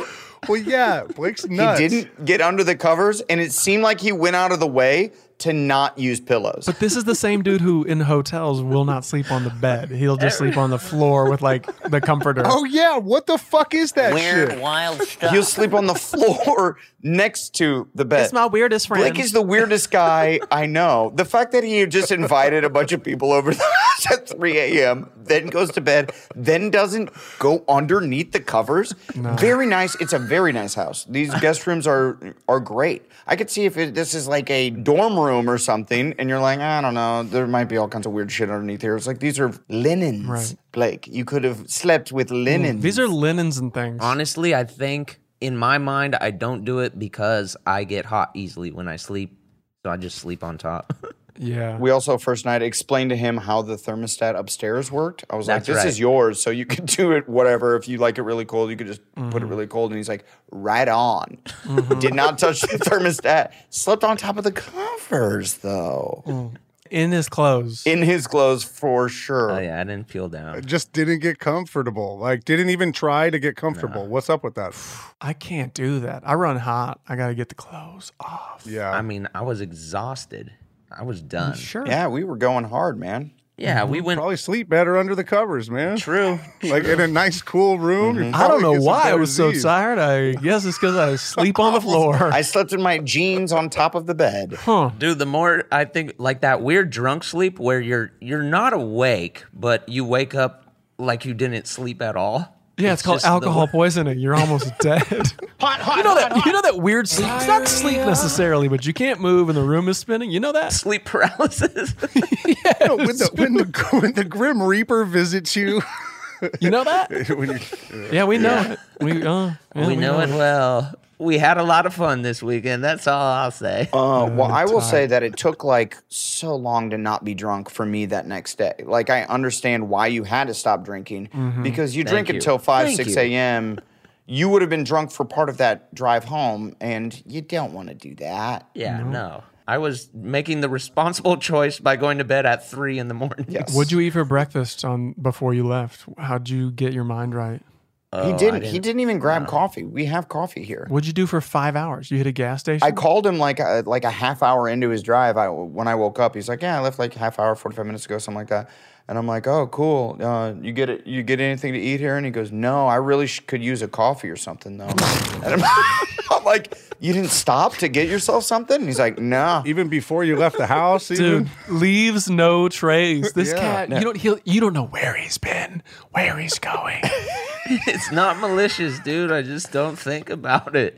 Well, yeah, Blake's nuts. He didn't get under the covers, and it seemed like he went out of the way to not use pillows. But this is the same dude who in hotels will not sleep on the bed. He'll just sleep on the floor with like the comforter. Oh yeah, what the fuck is that Weird, shit? wild stuff. He'll sleep on the floor next to the bed. It's my weirdest friend. Blake is the weirdest guy I know. The fact that he just invited a bunch of people over the house at three a.m., then goes to bed, then doesn't go underneath the covers. Very nice. It's a very nice house. These guest rooms are are great. I could see if it, this is like a dorm room or something, and you're like, I don't know, there might be all kinds of weird shit underneath here. It's like, these are linens, Right. Blake. You could have slept with linens. These are linens and things. Honestly, I think in my mind, I don't do it because I get hot easily when I sleep. So I just sleep on top. Yeah. We also, first night, explained to him how the thermostat upstairs worked. I was That's like, this right. is yours, so you could do it whatever. If you like it really cold, you could just put it really cold. And he's like, right on. Did not touch the thermostat. Slept on top of the covers, though. In his clothes. In his clothes, for sure. Oh, yeah, I didn't peel down. Just didn't get comfortable. Like, didn't even try to get comfortable. What's up with that? I can't do that. I run hot. I got to get the clothes off. Yeah. I mean, I was exhausted. I was done. Sure. Yeah, we were going hard, man. Yeah, we went. Probably sleep better under the covers, man. True. Like in a nice, cool room. you I don't probably know get some why I better was so Z's. tired. I guess it's because I sleep on the floor. I slept in my jeans on top of the bed. Huh. Dude, the more I think, like that weird drunk sleep where you're you're not awake, but you wake up like you didn't sleep at all. Yeah, it's, called just the alcohol wor- poisoning. You're almost dead. Hot, hot, You know hot, that hot. you know that weird sleep. It's not sleep necessarily, but you can't move and the room is spinning. You know that? Sleep paralysis. You know, when, the, when, the, when the Grim Reaper visits you. You know that? when you, Yeah, we know it. We uh, yeah, we know it well. We had a lot of fun this weekend. That's all I'll say. Uh, well, I will say that it took like so long to not be drunk for me that next day. Like, I understand why you had to stop drinking because you Thank drink you. until five, Thank six you. a.m. You would have been drunk for part of that drive home, and you don't want to do that. Yeah, no. I was making the responsible choice by going to bed at three in the morning. Yes. What'd you eat for breakfast on before you left? How'd you get your mind right? He didn't. He didn't even grab coffee. We have coffee here. What'd you do for five hours? You hit a gas station? I called him like a, like a half hour into his drive. I, when I woke up, he's like, "Yeah, I left like half hour, forty-five minutes ago, something like that." And I'm like, "Oh, cool. Uh, you get it? You get anything to eat here?" And he goes, "No, I really sh- could use a coffee or something though." And I'm, I'm like, "You didn't stop to get yourself something?" And he's like, "No." even before you left the house, even? Dude, leaves no trace. This Yeah. cat, you don't he'll, you don't know where he's been, where he's going. It's not malicious, dude. I just don't think about it.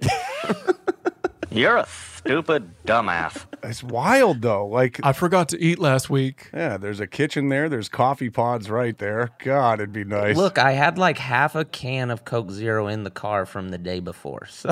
You're a stupid dumbass. It's wild though. Like, I forgot to eat last week. yeah, there's a kitchen there. There's coffee pods right there. God, it'd be nice. Look, I had like half a can of Coke Zero in the car from the day before. So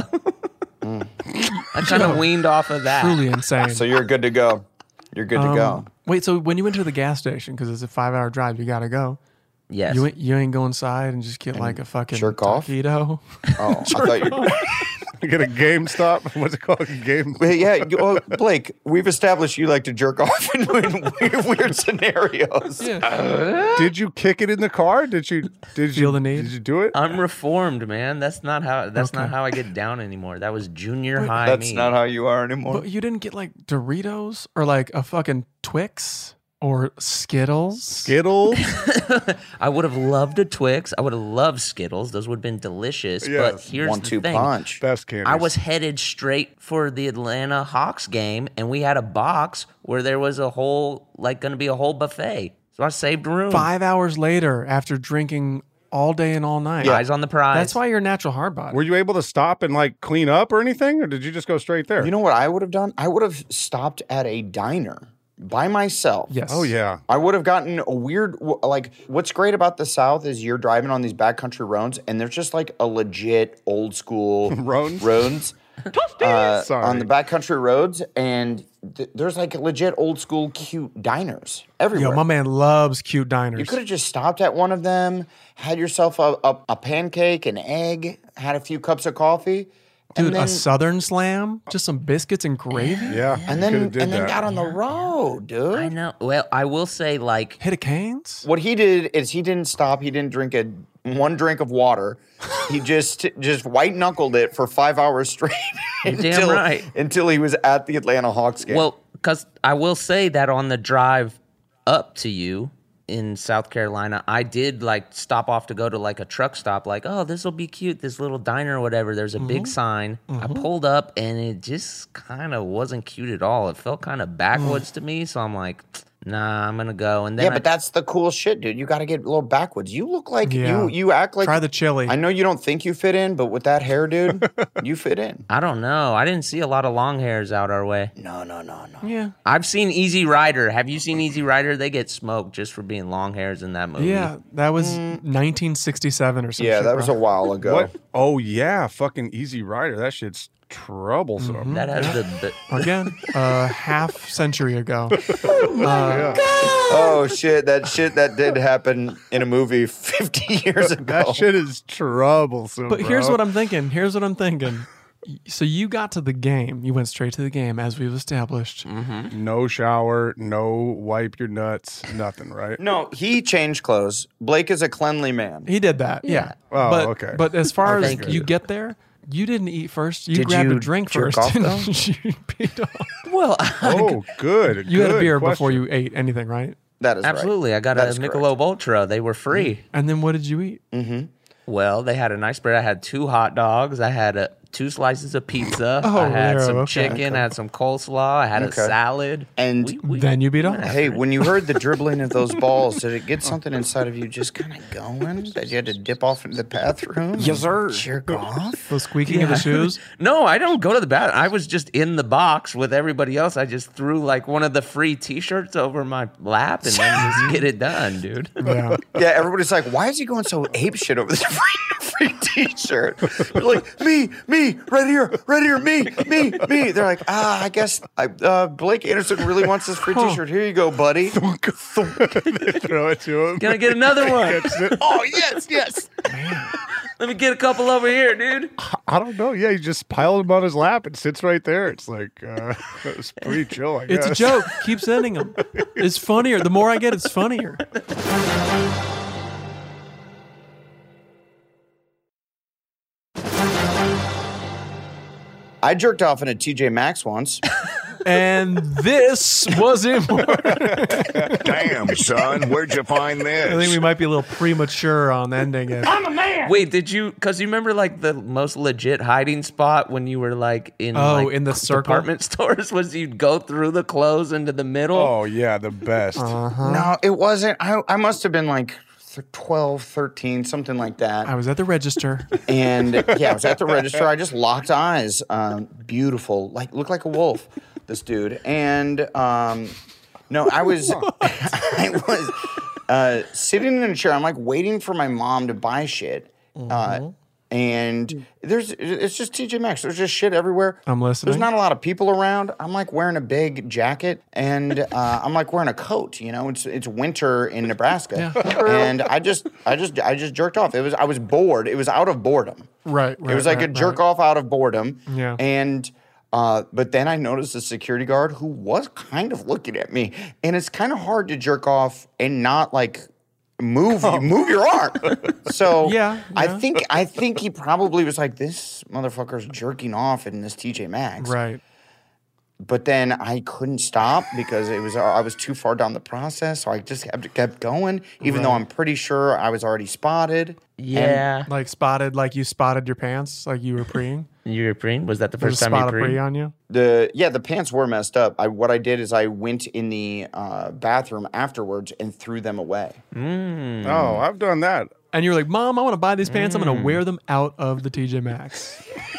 I kind of weaned off of that. Truly insane. So you're good to go. You're good to Um, go. Wait, so when you went to the gas station, because it's a five hour drive, you gotta go. Yes. You ain't, you ain't go inside and just get like a fucking jerk off? taquito. Oh, I thought you. You get a GameStop. What's it called? Game. But yeah, you- oh, Blake, we've established you like to jerk off in, in weird, weird scenarios. Yeah. Did you kick it in the car? Did you? Did Feel you? the need? Did you do it? I'm reformed, man. That's not how. That's not Okay. how I get down anymore. That was junior high That's me. not how you are anymore. But you didn't get like Doritos or like a fucking Twix or Skittles? Skittles. I would have loved a Twix. I would have loved Skittles. Those would have been delicious. But Yes. here's One the two thing. punch. Best candy. I was headed straight for the Atlanta Hawks game, and we had a box where there was a whole, like, going to be a whole buffet. So I saved room. Five hours later after drinking all day and all night. Eyes on the prize. That's why you're a natural hard body. Were you able to stop and like clean up or anything, or did you just go straight there? You know what I would have done? I would have stopped at a diner by myself. Yes. Oh yeah. I would have gotten a weird, like, what's great about the South is you're driving on these backcountry roads and there's just like a legit old school Roads? roads uh, Sorry. on the backcountry roads. And th- there's like legit old school cute diners everywhere. Yo, my man loves cute diners. You could have just stopped at one of them, had yourself a, a, a pancake, an egg, had a few cups of coffee, Dude, And then- a Southern Slam, just some biscuits and gravy. Yeah. And then coulda and did then that. got on the road, dude. I know. Well, I will say, like, Hit a canes. What he did is he didn't stop. He didn't drink a one drink of water. He just just white knuckled it for five hours straight You're damn until right. until he was at the Atlanta Hawks game. well, because I will say that on the drive up to you in South Carolina, I did like stop off to go to like a truck stop, like, oh, this will be cute, this little diner or whatever. There's a Mm-hmm. big sign. I pulled up and it just kind of wasn't cute at all. It felt kind of backwoods to me. So I'm like, nah, I'm going to go. And then yeah, I- but that's the cool shit, dude. You got to get a little backwoods. You look like Yeah. you you act like Try the chili. I know you don't think you fit in, but with that hair, dude, you fit in. I don't know. I didn't see a lot of long hairs out our way. No, no, no, no. Yeah. I've seen Easy Rider. Have you seen Easy Rider? They get smoked just for being long hairs in that movie. Yeah, that was nineteen sixty-seven or something. Yeah, that was a while ago. What? Oh yeah, fucking Easy Rider. That shit's troublesome. That has the, the Again, a half century ago. Oh shit, that shit that did happen in a movie fifty years ago. That shit is troublesome. But here's bro. what I'm thinking. Here's what I'm thinking. So you got to the game. You went straight to the game, as we've established. No shower, no wipe your nuts, nothing, right? No, he changed clothes. Blake is a cleanly man. He did that. Yeah. Oh, but, okay. But as far as Thank you you. get there, you didn't eat first. You Did grabbed you a drink jerk first. off, and though? you peed off. well, Oh, good. You had a good beer before question. you ate anything, right? That is right. absolutely. I got That a is correct. Michelob Ultra. They were free. And then what did you eat? Well, they had a nice bread. I had two hot dogs. I had a, two slices of pizza. Oh, I had yeah, some okay, chicken. I had some coleslaw. I had Okay. a salad. And We- we- Then you beat off. hey, when you heard the dribbling of those balls, did it get something inside of you just kind of going that you had to dip off into the bathroom? Yes, sir. Jerk off. The squeaking of the shoes. No, I don't go to the bathroom. I was just in the box with everybody else. I just threw like one of the free T-shirts over my lap and then just get it done, dude. Yeah. Yeah, everybody's like, why is he going so ape shit over this free, free T-shirt? You're like, me, me, right here, right here, me, me, me. They're like, ah, I guess I, uh, Blake Anderson really wants this free T-shirt. Here you go, buddy. Throw it to him. Can I get another one? Oh yes, yes. Let me get a couple over here, dude. I don't know. Yeah, he just piled him on his lap and sits right there. It's like, uh, it's pretty chill, I guess. It's a joke. Keep sending them. It's funnier. The more I get, it's funnier. I jerked off in a T J Maxx once. And this was important. Damn, son, where'd you find this? I think we might be a little premature on ending it. Wait, did you? Because you remember like the most legit hiding spot when you were like in Oh, like, in the circle? department stores was you'd go through the clothes into the middle. Oh, yeah, the best. No, it wasn't. I, I must have been like th- twelve, thirteen, something like that. I was at the register. And yeah, I was at the register. I just locked eyes. Um, beautiful, like looked like a wolf. This dude, and um, no, I was, I was uh, sitting in a chair. I'm like waiting for my mom to buy shit, uh, and there's it's just T J Maxx. There's just shit everywhere. I'm listening. There's not a lot of people around. I'm like wearing a big jacket, and uh, I'm like wearing a coat. You know, it's it's winter in Nebraska, and I just I just I just jerked off. It was I was bored. It was out of boredom. Right, right. It was like right, a jerk right. off out of boredom. Yeah. And uh, but then I noticed a security guard who was kind of looking at me, and it's kind of hard to jerk off and not like move move your arm. So Yeah, I yeah. think I think he probably was like, this motherfucker's jerking off in this T J Maxx. Right. But then I couldn't stop because it was I was too far down the process, so I just kept kept going, even though Right. I'm pretty sure I was already spotted. yeah. Like spotted, like you spotted your pants, like you were preeing. You were preeing? Was that the There's first a time you spot of pre preed? on you. The yeah, the pants were messed up. I what I did is I went in the uh, bathroom afterwards and threw them away. Oh, I've done that. And you're like, Mom, I want to buy these pants. I'm going to wear them out of the T J Maxx.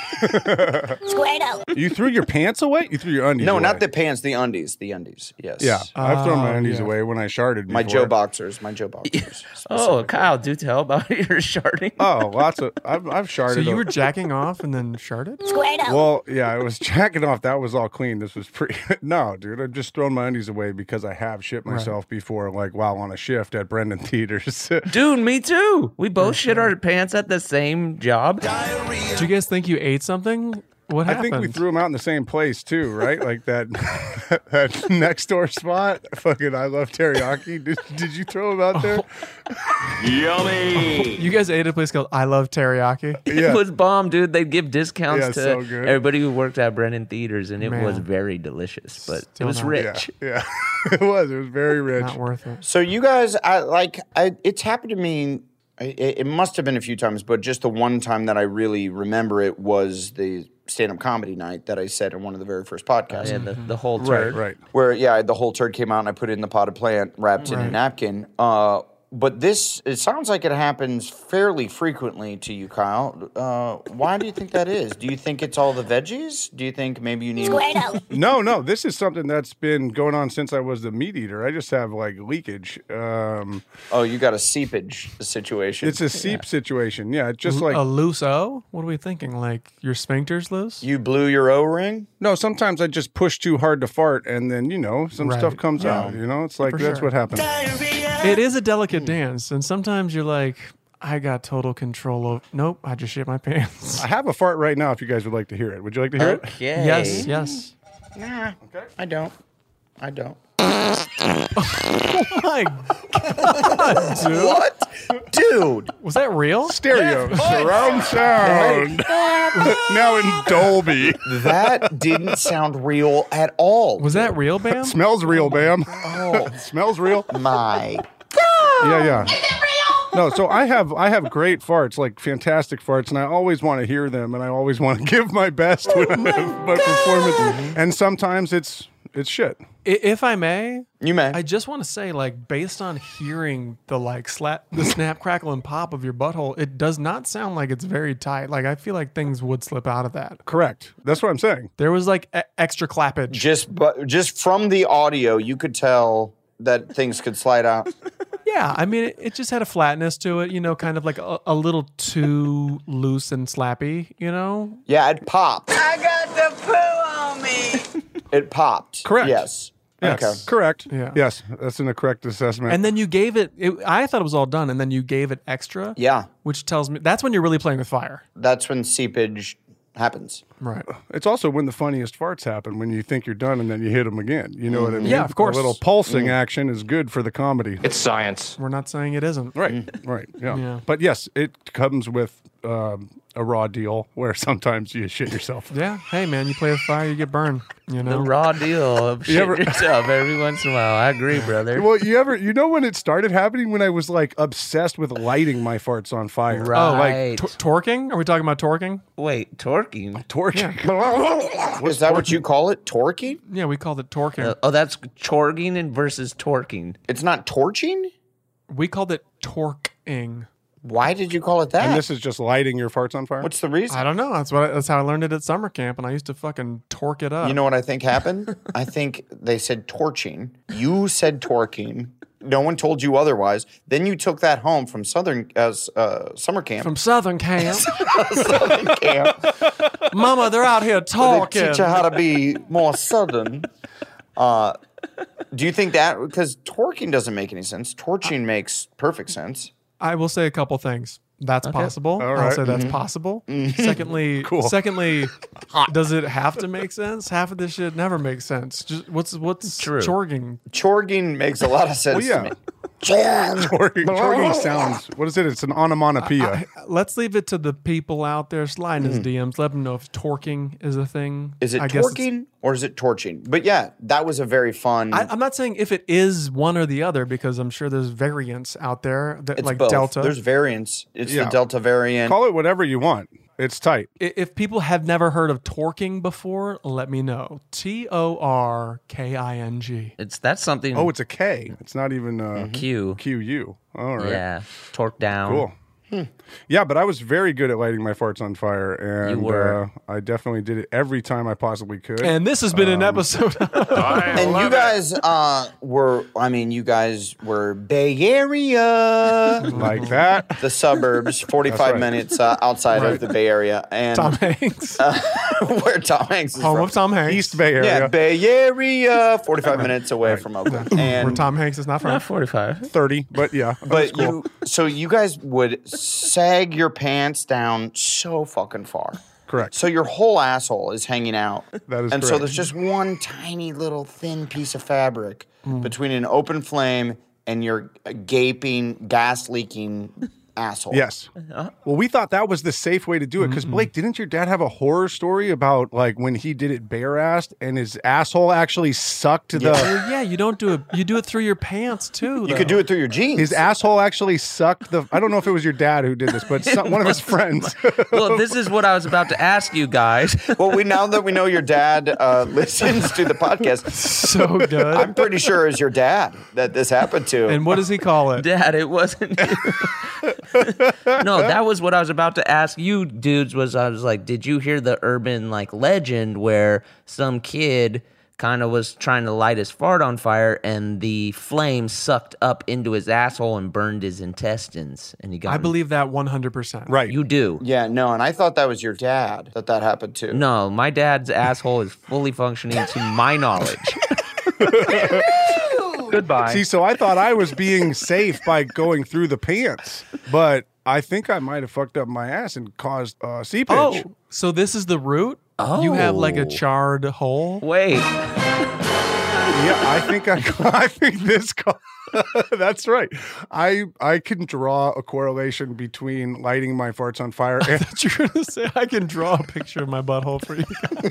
Squared out. You threw your pants away? You threw your undies No, away? not the pants, the undies, the undies. Yes. Yeah, I've thrown my Oh, undies yeah. away when I sharded My before. Joe boxers, my Joe boxers. Oh, Kyle, do tell about your sharding. Oh, lots of. I've, I've sharded. So you a- were jacking off and then sharded? Squared out. Well, yeah, I was jacking off. That was all clean. This was pretty. No, dude, I've just thrown my undies away because I have shit myself before, like while on a shift at Brendan Theaters. Dude, me too. We both shit our pants at the same job. Did you guys think you ate something? What I happened? think we threw them out in the same place too, right? Like that that next door spot. Fucking, I love teriyaki. Did, did you throw them out there? Yummy. You guys ate at a place called I Love Teriyaki. Yeah. It was bomb, dude. They'd give discounts Yeah, to so good. everybody who worked at Brennan Theaters, and it Man. was very delicious. But Still it was not- rich. Yeah, yeah. It was. It was very rich. Not worth it. So you guys, I like, I, it's happened to me. It, it must have been a few times, but just the one time that I really remember it was the stand-up comedy night that I said in one of the very first podcasts. Yeah, the, the whole Right, turd. right. Where, yeah, the whole turd came out and I put it in the potted plant wrapped in a Right. napkin. Uh, but this, it sounds like it happens fairly frequently to you, Kyle. Uh, why do you think that is? Do you think it's all the veggies? Do you think maybe you need... Squirtle. No, no. This is something that's been going on since I was the meat eater. I just have like leakage. Um, Oh, you got a seepage situation. it's a seep situation. Yeah, it's just like a loose O? What are we thinking? Like your sphincter's loose? You blew your O-ring? no. Sometimes I just push too hard to fart, and then you know some Right. stuff comes Yeah. out. You know, it's like For that's sure. what happens. It is a delicate dance, and sometimes you're like, I got total control of. Nope, I just shit my pants. I have a fart right now. If you guys would like to hear it, would you like to hear it? Okay. Yes, yes. Nah, I don't. I don't. My God, dude. What? Dude. Was that real? Stereo surround sound. Now in Dolby. That didn't sound real at all. Was that real, Bam? Smells real, Bam. Oh, Smells real. my. Yeah, yeah. No, so I have I have great farts, like fantastic farts, and I always want to hear them, and I always want to give my best when I have my performance. And sometimes it's it's shit. I- If I may, You may. I just want to say, like, based on hearing the like slap, the snap, crackle, and pop of your butthole, it does not sound like it's very tight. Like, I feel like things would slip out of that. Correct. That's what I'm saying. There was like e- extra clappage. just but just from the audio, you could tell that things could slide out. Yeah, I mean, it, it just had a flatness to it, you know, kind of like a, a little too loose and slappy, you know? Yeah, it popped. I got the poo on me. It popped. Correct. Yes. Yes. Okay. Correct. Yeah. Yes, that's an correct assessment. And then you gave it, it, I thought it was all done, and then you gave it extra. Yeah. Which tells me that's when you're really playing with fire. That's when seepage happens. Right. It's also when the funniest farts happen, when you think you're done and then you hit them again. You know what I mean? Yeah, of course. A little pulsing action is good for the comedy. It's science. We're not saying it isn't. Right, right, yeah. Yeah. But yes, it comes with um, a raw deal where sometimes you shit yourself. Yeah. Hey, man, you play with fire, you get burned. You The know? raw deal of shit ever- yourself every once in a while. I agree, brother. Well, you ever, you know when it started happening? When I was like obsessed with lighting my farts on fire. Right. Oh, Right. like t- torquing? Are we talking about torquing? Wait, torquing? Torching. Is that what you call it? Torquing? Yeah, we called it torquing. Uh, oh, that's chorging and versus torquing. It's not torching? we called it torquing. Why did you call it that? And this is just lighting your farts on fire? What's the reason? I don't know. That's what. I, that's how I learned it at summer camp, and I used to fucking torque it up. You know what I think happened? I think they said torching. You said torquing. No one told you otherwise. Then you took that home from Southern as uh, summer camp. from Southern camp, Southern camp. Mama, they're out here They talking. teach you how to be more Southern. Uh, do you think that because torquing doesn't make any sense? Torching makes perfect sense. I will say a couple things. That's possible. I'll right. say that's possible. Secondly, Cool. secondly, does it have to make sense? Half of this shit never makes sense. Just what's what's True. chorging? Chorging makes a lot of sense Well, yeah. to me. Torquing, torquing sounds. What is it? It's an onomatopoeia. Let's leave it to the people out there sliding his D Ms. Let them know if torquing is a thing. Is it I guess it's- torquing or is it torching? But yeah, that was a very fun. I, I'm not saying if it is one or the other because I'm sure there's variants out there that it's like both. Delta. There's variants. It's Yeah. the Delta variant. Call it whatever you want. It's tight. I- If people have never heard of torquing before, let me know. T O R K I N G. It's that's something. Oh, it's a K. It's not even uh, Q. Q U. All right. Yeah, torque down. Cool. Yeah, but I was very good at lighting my farts on fire, and You were. Uh, I definitely did it every time I possibly could. And this has been an episode. And you guys uh, were, I mean, you guys were Bay Area, like that. the suburbs, forty-five That's right. minutes uh, outside of the Bay Area, and Tom Hanks. where Tom Hanks is Home from. of Tom Hanks. East Bay Area. Yeah, Bay Area, forty-five minutes away from Oakland. And where Tom Hanks is not from. Not forty-five. thirty, but yeah. But that's cool. you, so you guys would sag your pants down so fucking far. correct. So your whole asshole is hanging out. That is And so correct. there's just one tiny little thin piece of fabric Mm. between an open flame and your gaping, gas leaking asshole. Yes. Well, we thought that was the safe way to do it because Blake, didn't your dad have a horror story about like when he did it bare-assed and his asshole actually sucked the? Well, yeah, you don't do it. You do it through your pants too. You could do it through your jeans. His asshole actually sucked the. I don't know if it was your dad who did this, but some, one of his friends. Well, this is what I was about to ask you guys. Well, we now that we know your dad uh, listens to the podcast, so good. I'm pretty sure it's your dad that this happened to. And what does he call it? Dad, it wasn't you. No, that was what I was about to ask you dudes was I was like, did you hear the urban like legend where some kid kind of was trying to light his fart on fire and the flame sucked up into his asshole and burned his intestines and he got I believe that one hundred percent. Right. You do. Yeah, no, and I thought that was your dad that that happened to. No, my dad's asshole is fully functioning to my knowledge. Goodbye. See, so I thought I was being safe by going through the pants, but I think I might have fucked up my ass and caused uh, seepage. Oh, so this is the root? Oh. You have like a Oh. charred hole? Wait. Yeah, I think I. I think this. ca- That's right. I I can draw a correlation between lighting my farts on fire and You're going to say I can draw a picture of my butthole for you.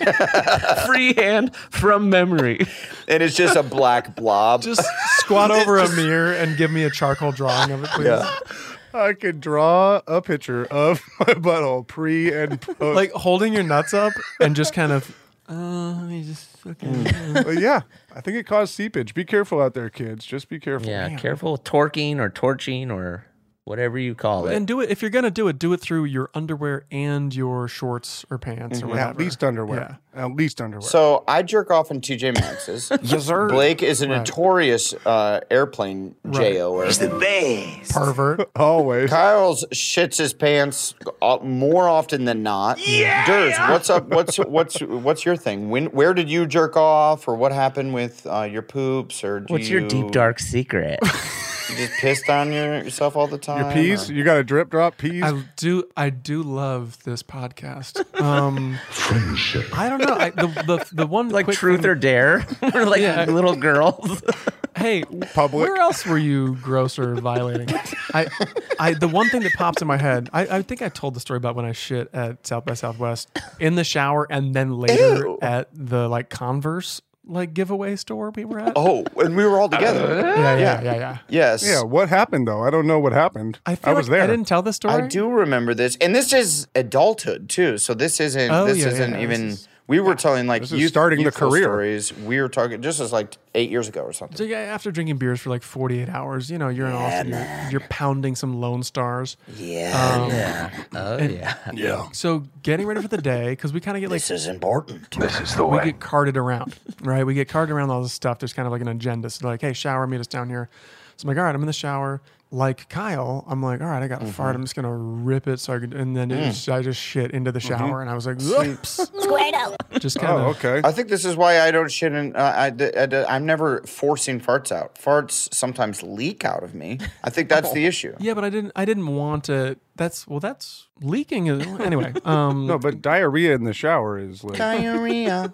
Freehand from memory. And it's just a black blob. Just squat over a mirror and give me a charcoal drawing of it, please. Yeah. I could draw a picture of my butthole pre and post. Like holding your nuts up and just kind of, uh, let me just fucking. But yeah, I think it caused seepage. Be careful out there, kids. Just be careful. Yeah, Man. careful with torquing or torching or whatever you call it. And do it, if you're going to do it, do it through your underwear and your shorts or pants or whatever. At least underwear. At least underwear. So I jerk off in T J Maxx's. Yes, sir. Blake is a Right. notorious uh, airplane J-O-er. He's the best. Pervert. Always. Kyle's shits his pants uh, more often than not. Yeah. Durs, what's up? What's what's what's your thing? When where did you jerk off, or what happened with uh, your poops, or do What's you, your deep dark secret? You just pissed on your, yourself all the time? Your peas? or- You got a drip drop peas? I do. I do love this podcast. Um, Friendship. I don't know. I, the, the the one Like quick truth thing- or dare? We're like Yeah. little girls. Hey, Public. where else were you gross or violating? I, I, the one thing that pops in my head, I, I think I told the story about when I shit at South by Southwest in the shower, and then later Ew. at the like Converse like giveaway store we were at. Oh, and we were all together. yeah, yeah, yeah, yeah. Yes. yeah, what happened though? I don't know what happened. I feel was like there. I didn't tell the story. I do remember this, and this is adulthood too. So this isn't. Oh, this yeah, isn't yeah, even. this is- we were telling like This is youth, starting the youthful career. stories. We were talking just as like eight years ago or something. So yeah, after drinking beers for like forty-eight hours, you know, you're in Austin, you're, you're pounding some Lone Stars. Yeah. yeah. Oh, yeah. Yeah. So getting ready for the day, because we kind of get like This is important. This is the we way. get carted around, right? We get carted around all this stuff. There's kind of like an agenda. So like, hey, shower, meet us down here. So I'm like, all right, I'm in the shower. Like Kyle, I'm like, all right, I got a fart. I'm just gonna rip it. So I could, and then it just, I just shit into the shower, and I was like, oops, Squared out. just kind Oh, of. okay. I think this is why I don't shit in. Uh, I, I, I'm never forcing farts out. Farts sometimes leak out of me. I think that's the issue. Yeah, but I didn't. I didn't want to. That's well. That's leaking. is- Anyway, um, No, but diarrhea in the shower is like. Diarrhea.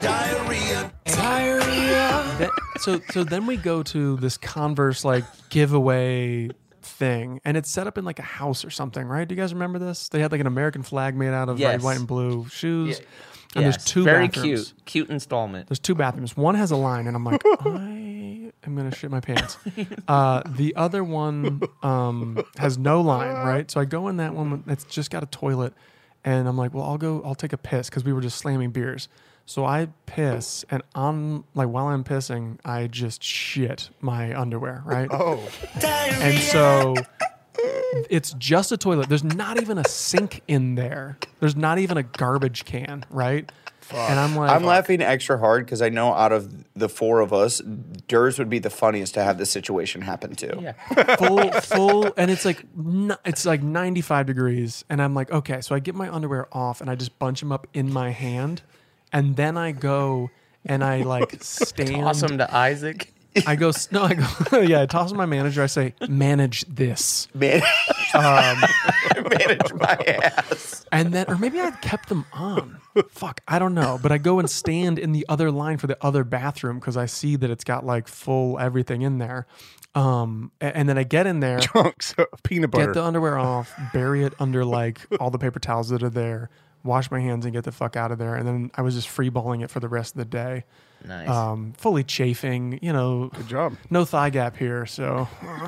that, so so then we go to this Converse like giveaway thing, and it's set up in like a house or something, right? Do you guys remember this? They had like an American flag made out of red, Yes. white, and blue shoes. Yeah. And Yes, there's two very bathrooms. cute, cute installment. There's two bathrooms. One has a line, and I'm like, I am gonna shit my pants. Uh, the other one um, has no line, right? So I go in that one. It's just got a toilet, and I'm like, well, I'll go. I'll take a piss because we were just slamming beers. So I piss, and on like while I'm pissing, I just shit my underwear, right? Oh. And so it's just a toilet. There's not even a sink in there. There's not even a garbage can, right? And I'm like, I'm laughing extra hard because I know out of the four of us, Durs would be the funniest to have this situation happen to. Yeah. full, full, and it's like n- it's like ninety-five degrees, and I'm like, okay, so I get my underwear off, and I just bunch them up in my hand, and then I go and I like stand. Awesome to Isaac. I go, no, I go, yeah, I toss to my manager. I say, manage this. Man, Um, manage my ass. And then, or maybe I kept them on. Fuck, I don't know. But I go and stand in the other line for the other bathroom because I see that it's got like full everything in there. Um, a- and then I get in there, Chunks of peanut butter. get the underwear off, bury it under like all the paper towels that are there, wash my hands and get the fuck out of there. And then I was just freeballing it for the rest of the day. Nice. Um, fully chafing, you know. Good job. No thigh gap here, so.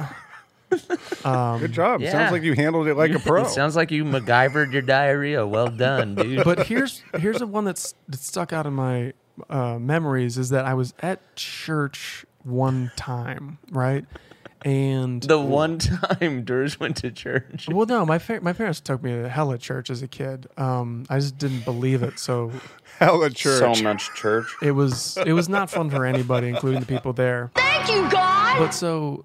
Um, Good job. Yeah. Sounds like you handled it like a pro. It sounds like you MacGyvered your diarrhea. Well done, dude. But here's here's the one that's that stuck out in my uh, memories is that I was at church one time, right? And the one time Durs went to church. well, no, my fa- my parents took me to hella church as a kid. Um, I just didn't believe it, so Hella church. So much church. it was it was not fun for anybody, including the people there. Thank you, God. But so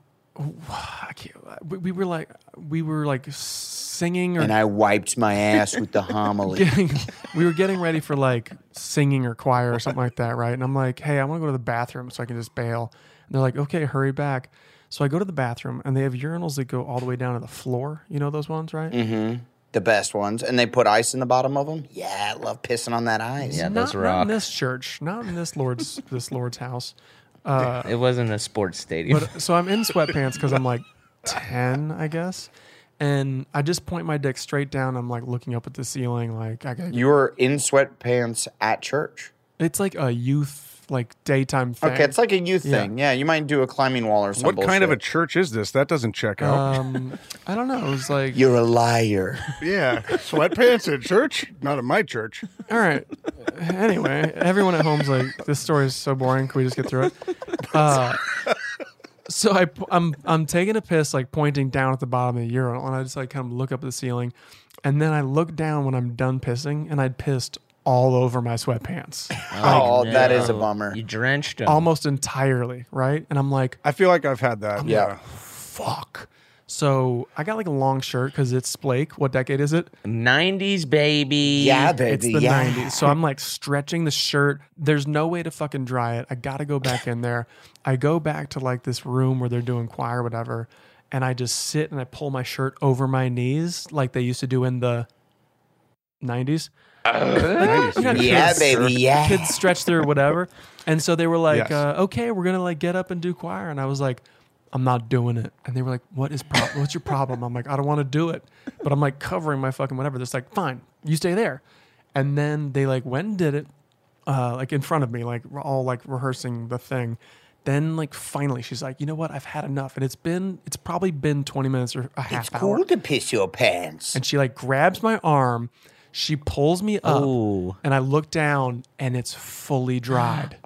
I can't, we, we were like we were like singing or And I wiped my ass with the homily. getting we were getting ready for like singing or choir or something like that, right? And I'm like, hey, I want to go to the bathroom so I can just bail. And they're like, okay, hurry back. So I go to the bathroom and they have urinals that go all the way down to the floor. You know those ones, right? Mm-hmm. The best ones. And they put ice in the bottom of them. Yeah, I love pissing on that ice. Yeah, Not, those not rock. in this church, not in this Lord's this Lord's house. Uh, It wasn't a sports stadium. but so I'm in sweatpants because I'm like ten, I guess. And I just point my dick straight down. I'm like looking up at the ceiling, like I got. You were in sweatpants at church. It's like a youth, like daytime thing. Okay, it's like a youth Yeah. thing. Yeah, you might do a climbing wall or something. What kind of a church is this? That doesn't check out. Um, I don't know. It was like, You're a liar. yeah. Sweatpants at church? Not at my church. all right. Anyway, everyone at home's like, this story is so boring. Can we just get through it? Uh, so I, I'm, I'm taking a piss, like pointing down at the bottom of the urinal, and I just like kind of look up at the ceiling, and then I look down when I'm done pissing, and I'd pissed all over my sweatpants, Oh, that is a No. bummer. You drenched him. almost entirely, right? And I'm like, I feel like I've had that. Yeah. fuck. So I got like a long shirt because it's Blake. What decade is it? nineties, baby. Yeah, baby. It's the yeah. nineties. So I'm like stretching the shirt. There's no way to fucking dry it. I got to go back in there. I go back to like this room where they're doing choir or whatever. And I just sit and I pull my shirt over my knees like they used to do in the nineties. Like, you know, Yeah, kids- baby. Yeah. Kids stretch their whatever. And so they were like, Yes. uh, okay, we're going to like get up and do choir. And I was like, I'm not doing it. And they were like, what is pro- what's your problem? I'm like, I don't want to do it. But I'm like covering my fucking whatever. They're like, fine, you stay there. And then they like went and did it, uh, like in front of me, like we're all like rehearsing the thing. Then like finally she's like, you know what? I've had enough. And it's been, it's probably been twenty minutes or a half It's hour. cool to piss your pants. And she like grabs my arm. She pulls me up. Ooh. And I look down and it's fully dried.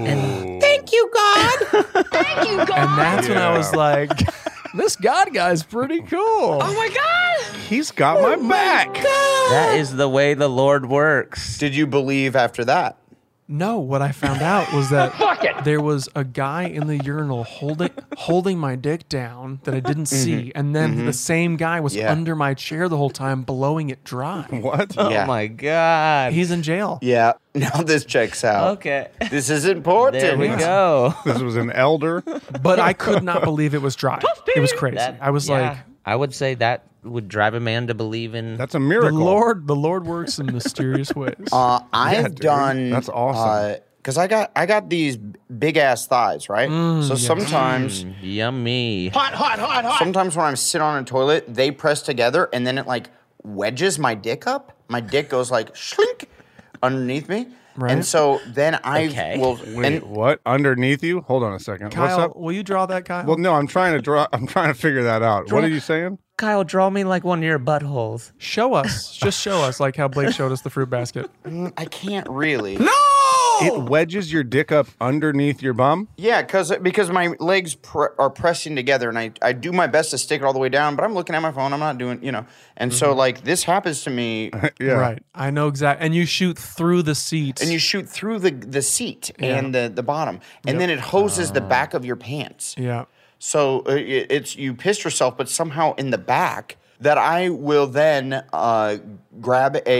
Thank you, God. Thank you, God. And that's when I was Yeah. like, this God guy's pretty cool. Oh my God. He's got my back. That is the way the Lord works. Did you believe after that? No, what I found out was that there was a guy in the urinal holding holding my dick down that I didn't see, and then the same guy was Yeah. under my chair the whole time, blowing it dry. What? Oh Yeah. my God. He's in jail. Yeah. Now this checks out. Okay. This is important. There we go. This was an elder. But I could not believe it was dry. It was crazy. That- I was yeah. like, I would say that would drive a man to believe in. That's a the miracle. Lord, the Lord works in mysterious ways. Uh, I've dude. done. That's awesome. Because I got I got these big ass thighs, right? so sometimes Yummy. sometimes when I'm sitting on a toilet, they press together and then it like wedges my dick up. My dick goes like shlink underneath me. Right. And so then I Okay. will. Wait, and what? Underneath you? Hold on a second. Kyle, What's up? will you draw that, Kyle? Well, no, I'm trying to draw. I'm trying to figure that out. What are you saying? Kyle, draw me like one of your buttholes. Show us. Just show us, like how Blake showed us the fruit basket. I can't really. It wedges your dick up underneath your bum. Yeah, because because my legs pr- are pressing together, and I, I do my best to stick it all the way down, but I'm looking at my phone. I'm not doing, you know. And so, like, this happens to me, Yeah. Right. I know exactly. And you shoot through the seat. and you shoot through the, the seat and the, the bottom, and then it hoses the back of your pants. Yeah. So uh, it, it's you pissed yourself, but somehow in the back, that I will then uh, grab a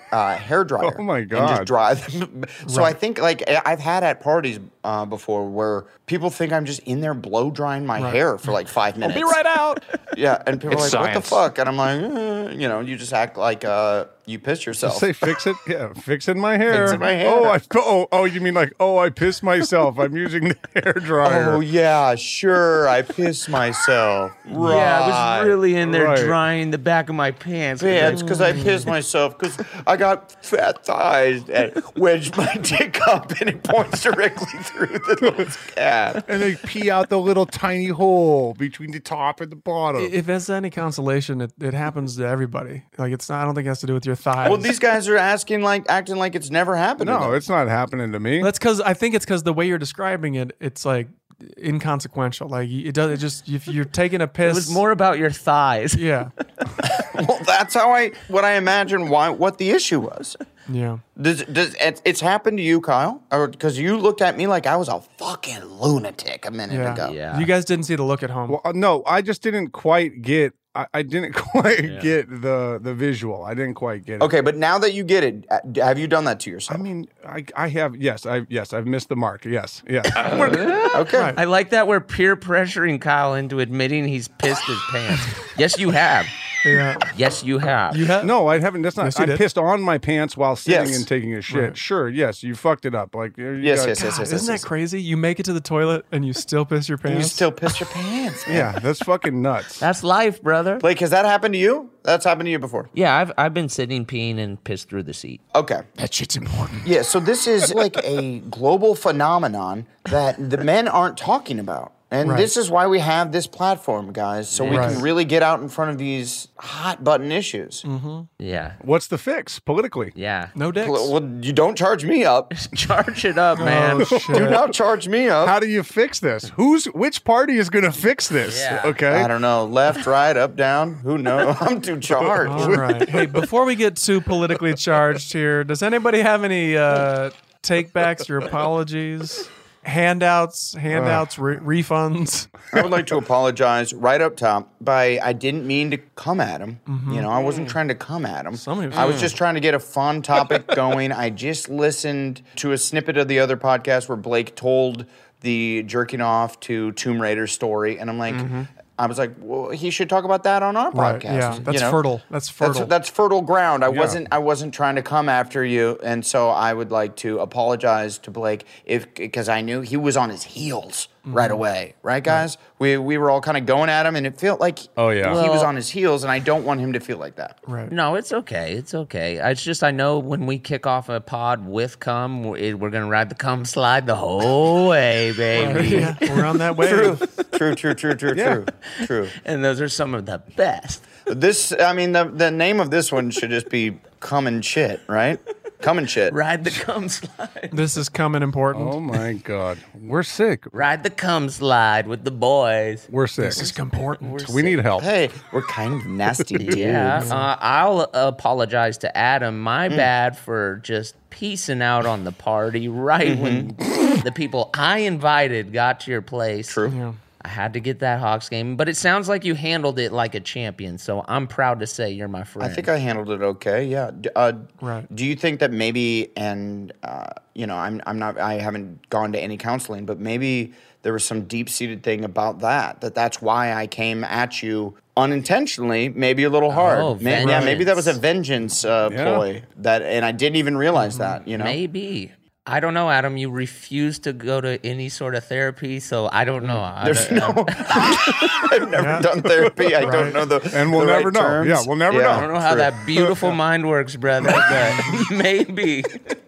uh, hair dryer. Oh, my And God. just dry them. So I think like I- I've had at parties uh, before where people think I'm just in there blow drying my hair for like five minutes. Be right out. Yeah, and people are like, It's "What the science. fuck?" And I'm like, eh, you know, you just act like uh, you pissed yourself. Say fix it, yeah, fixing my hair. Fixing my hair. Oh, I oh oh, you mean like oh, I pissed myself. I'm using the hair dryer. Oh yeah, sure. I pissed myself. Right. Yeah, I was really in there Right. drying the back of my pants. Pants because I pissed myself because I got fat thighs and wedged my dick up and it points directly through the little cat. And they pee out the little tiny hole between the top and the bottom. If it's any consolation, it, it happens to everybody. Like it's not. I don't think it has to do with your thighs. Well, these guys are asking like acting like it's never happened. to no, them. it's not happening to me. That's because I think it's because the way you're describing it, it's like inconsequential. Like it does. It just if you're taking a piss, It was more about your thighs. Yeah, Well, that's how I what I imagine why what the issue was. yeah. Does, does it, it's happened to you, Kyle? Or because you looked at me like I was a fucking lunatic a minute Yeah. ago. Yeah. You guys didn't see the look at home. Well, uh, no, I just didn't quite get. I, I didn't quite get the the visual. I didn't quite get it. Okay, but now that you get it, uh, have you done that to yourself? I mean, I, I have yes, I yes, I've missed the mark. Yes, yes. okay. I like that we're peer pressuring Kyle into admitting he's pissed his pants. Yes, you have. Yeah. Yes, you have. You have No, I haven't. That's not. Yes, you I did. pissed on my pants while sitting Yes. and taking a shit. Right. Sure, yes, you fucked it up. Like you Yes, got- yes, yes, yes, God, yes. isn't yes. that crazy? You make it to the toilet and you still piss your pants. You still piss your pants, man. Yeah, that's fucking nuts. That's life, brother. Blake, has that happened to you? That's happened to you before. Yeah, I've I've been sitting, peeing, and pissed through the seat. Okay. That shit's important. Yeah, so this is like a global phenomenon that the men aren't talking about. And Right. this is why we have this platform, guys, so we Right. can really get out in front of these hot button issues. Yeah, What's the fix politically? yeah. No dicks. Well, you don't charge me up. Charge it up, man. Oh, shit. Do not charge me up. How do you fix this? Who's which party is going to fix this? Yeah. Okay. I don't know. Left, right, up, down. Who knows? I'm too charged. All right. Hey, before we get too politically charged here, does anybody have any uh, takebacks or apologies? Handouts, handouts, re- refunds. I would like to apologize right up top by I didn't mean to come at him. You know, I wasn't trying to come at him. Somebody was- I was just trying to get a fun topic going. I just listened to a snippet of the other podcast where Blake told the jerking off to Tomb Raider story, and I'm like, I was like, well, he should talk about that on our Right, podcast. yeah, you that's know? fertile. That's fertile. That's, that's fertile ground. I Yeah. wasn't. I wasn't trying to come after you, and so I would like to apologize to Blake if because I knew he was on his heels right away. Right, guys? We we were all kind of going at him, and it felt like Oh, yeah. he was Well- on his heels, and I don't want him to feel like that. right. No, it's okay. It's okay. It's just I know when we kick off a pod with cum, we're, we're gonna ride the cum slide the whole way, baby. Yeah, we're on that wave. True, true, true, true, Yeah. true, true. And those are some of the best. This, I mean, the the name of this one should just be "Come and Shit," right? Come and Shit. Ride the cum slide. This is coming important. Oh my God, we're sick. Ride the cum slide with the boys. We're sick. This is important. we need help. Hey, we're kind of nasty dudes. Yeah, uh, I'll apologize to Adam. My bad for just peacing out on the party right when the people I invited got to your place. True. Yeah. I had to get that Hawks game, but it sounds like you handled it like a champion. So I'm proud to say you're my I friend. think I handled it okay. Yeah. D- Uh, Right. Do you think that maybe, and uh, you know, I'm I'm not, I haven't gone to any counseling, but maybe there was some deep seated thing about that. That that's why I came at you unintentionally, maybe a little hard. Oh, May- yeah, maybe that was a vengeance. vengeance uh, Yeah. ploy that, and I didn't even realize that. You know. Maybe. I don't know, Adam. You refuse to go to any sort of therapy, so I don't know. I There's don't- no. I've never Yeah. done therapy. I don't Right. know the. And we'll the never right know. terms. Yeah, we'll never know. I don't know how true. that beautiful mind works, brother, but maybe.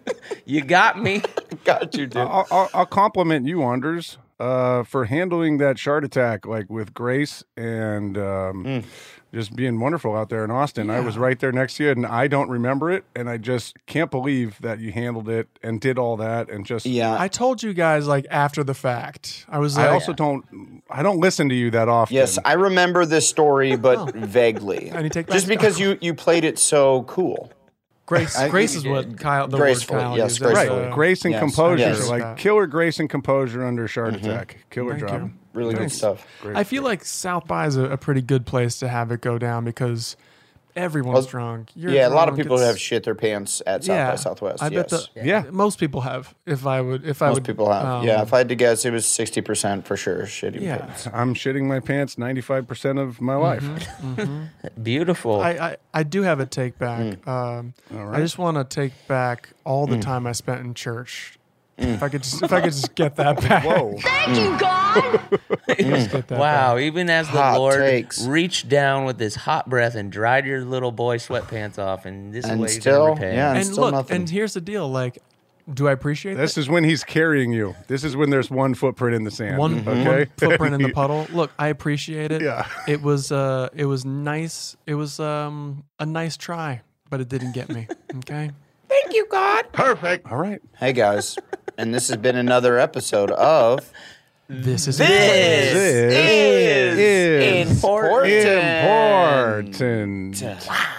You got me. Got you, dude. I'll, I'll, I'll compliment you, Anders, uh, for handling that shard attack like with grace and um, Mm. just being wonderful out there in Austin. I was right there next to you, and I don't remember it, and I just can't believe that you handled it and did all that, and just Yeah. I told you guys like after the fact. I was I like, also don't. I don't listen to you that often. Yes, I remember this story, but Oh. vaguely. I need to take Just back- because you you played it so cool. Grace. I- Grace is what Kyle. The Graceful, word Kyle yes, used. graceful. right. Uh, Grace and yes, composure, yes. like killer grace and composure under shard attack, killer Thank job. you. Really good Thanks. stuff. Great. I feel like South by is a, a pretty good place to have it go down because Everyone's drunk. You're yeah, a lot of drunk. people It's- have shit their pants at South yeah, by Southwest. I yes. bet the Yeah. most people have. If I would, if I Most would, people have. um, yeah, if I had to guess, it was sixty percent for sure. Shitty Yeah. pants. I'm shitting my pants ninety-five percent of my life. Beautiful. I, I, I do have a take back. Um, I just want to take back all the time I spent in church. If I could just, if I could just get that back. Whoa. Thank you, God. Just get that Wow, back. even as the Hot Lord takes. reached down with his hot breath and dried your little boy sweatpants off, and this is And what he's still, gonna repay. yeah. And still look, nothing. and here's the deal. Like, do I appreciate This that? is when he's carrying you. This is when there's one footprint in the sand. One, okay? one footprint in the puddle. Look, I appreciate it. Yeah. It was uh it was nice. It was um a nice try, but it didn't get me. Okay. Perfect. All right. Hey guys, and this has been another episode of This is This is important. important.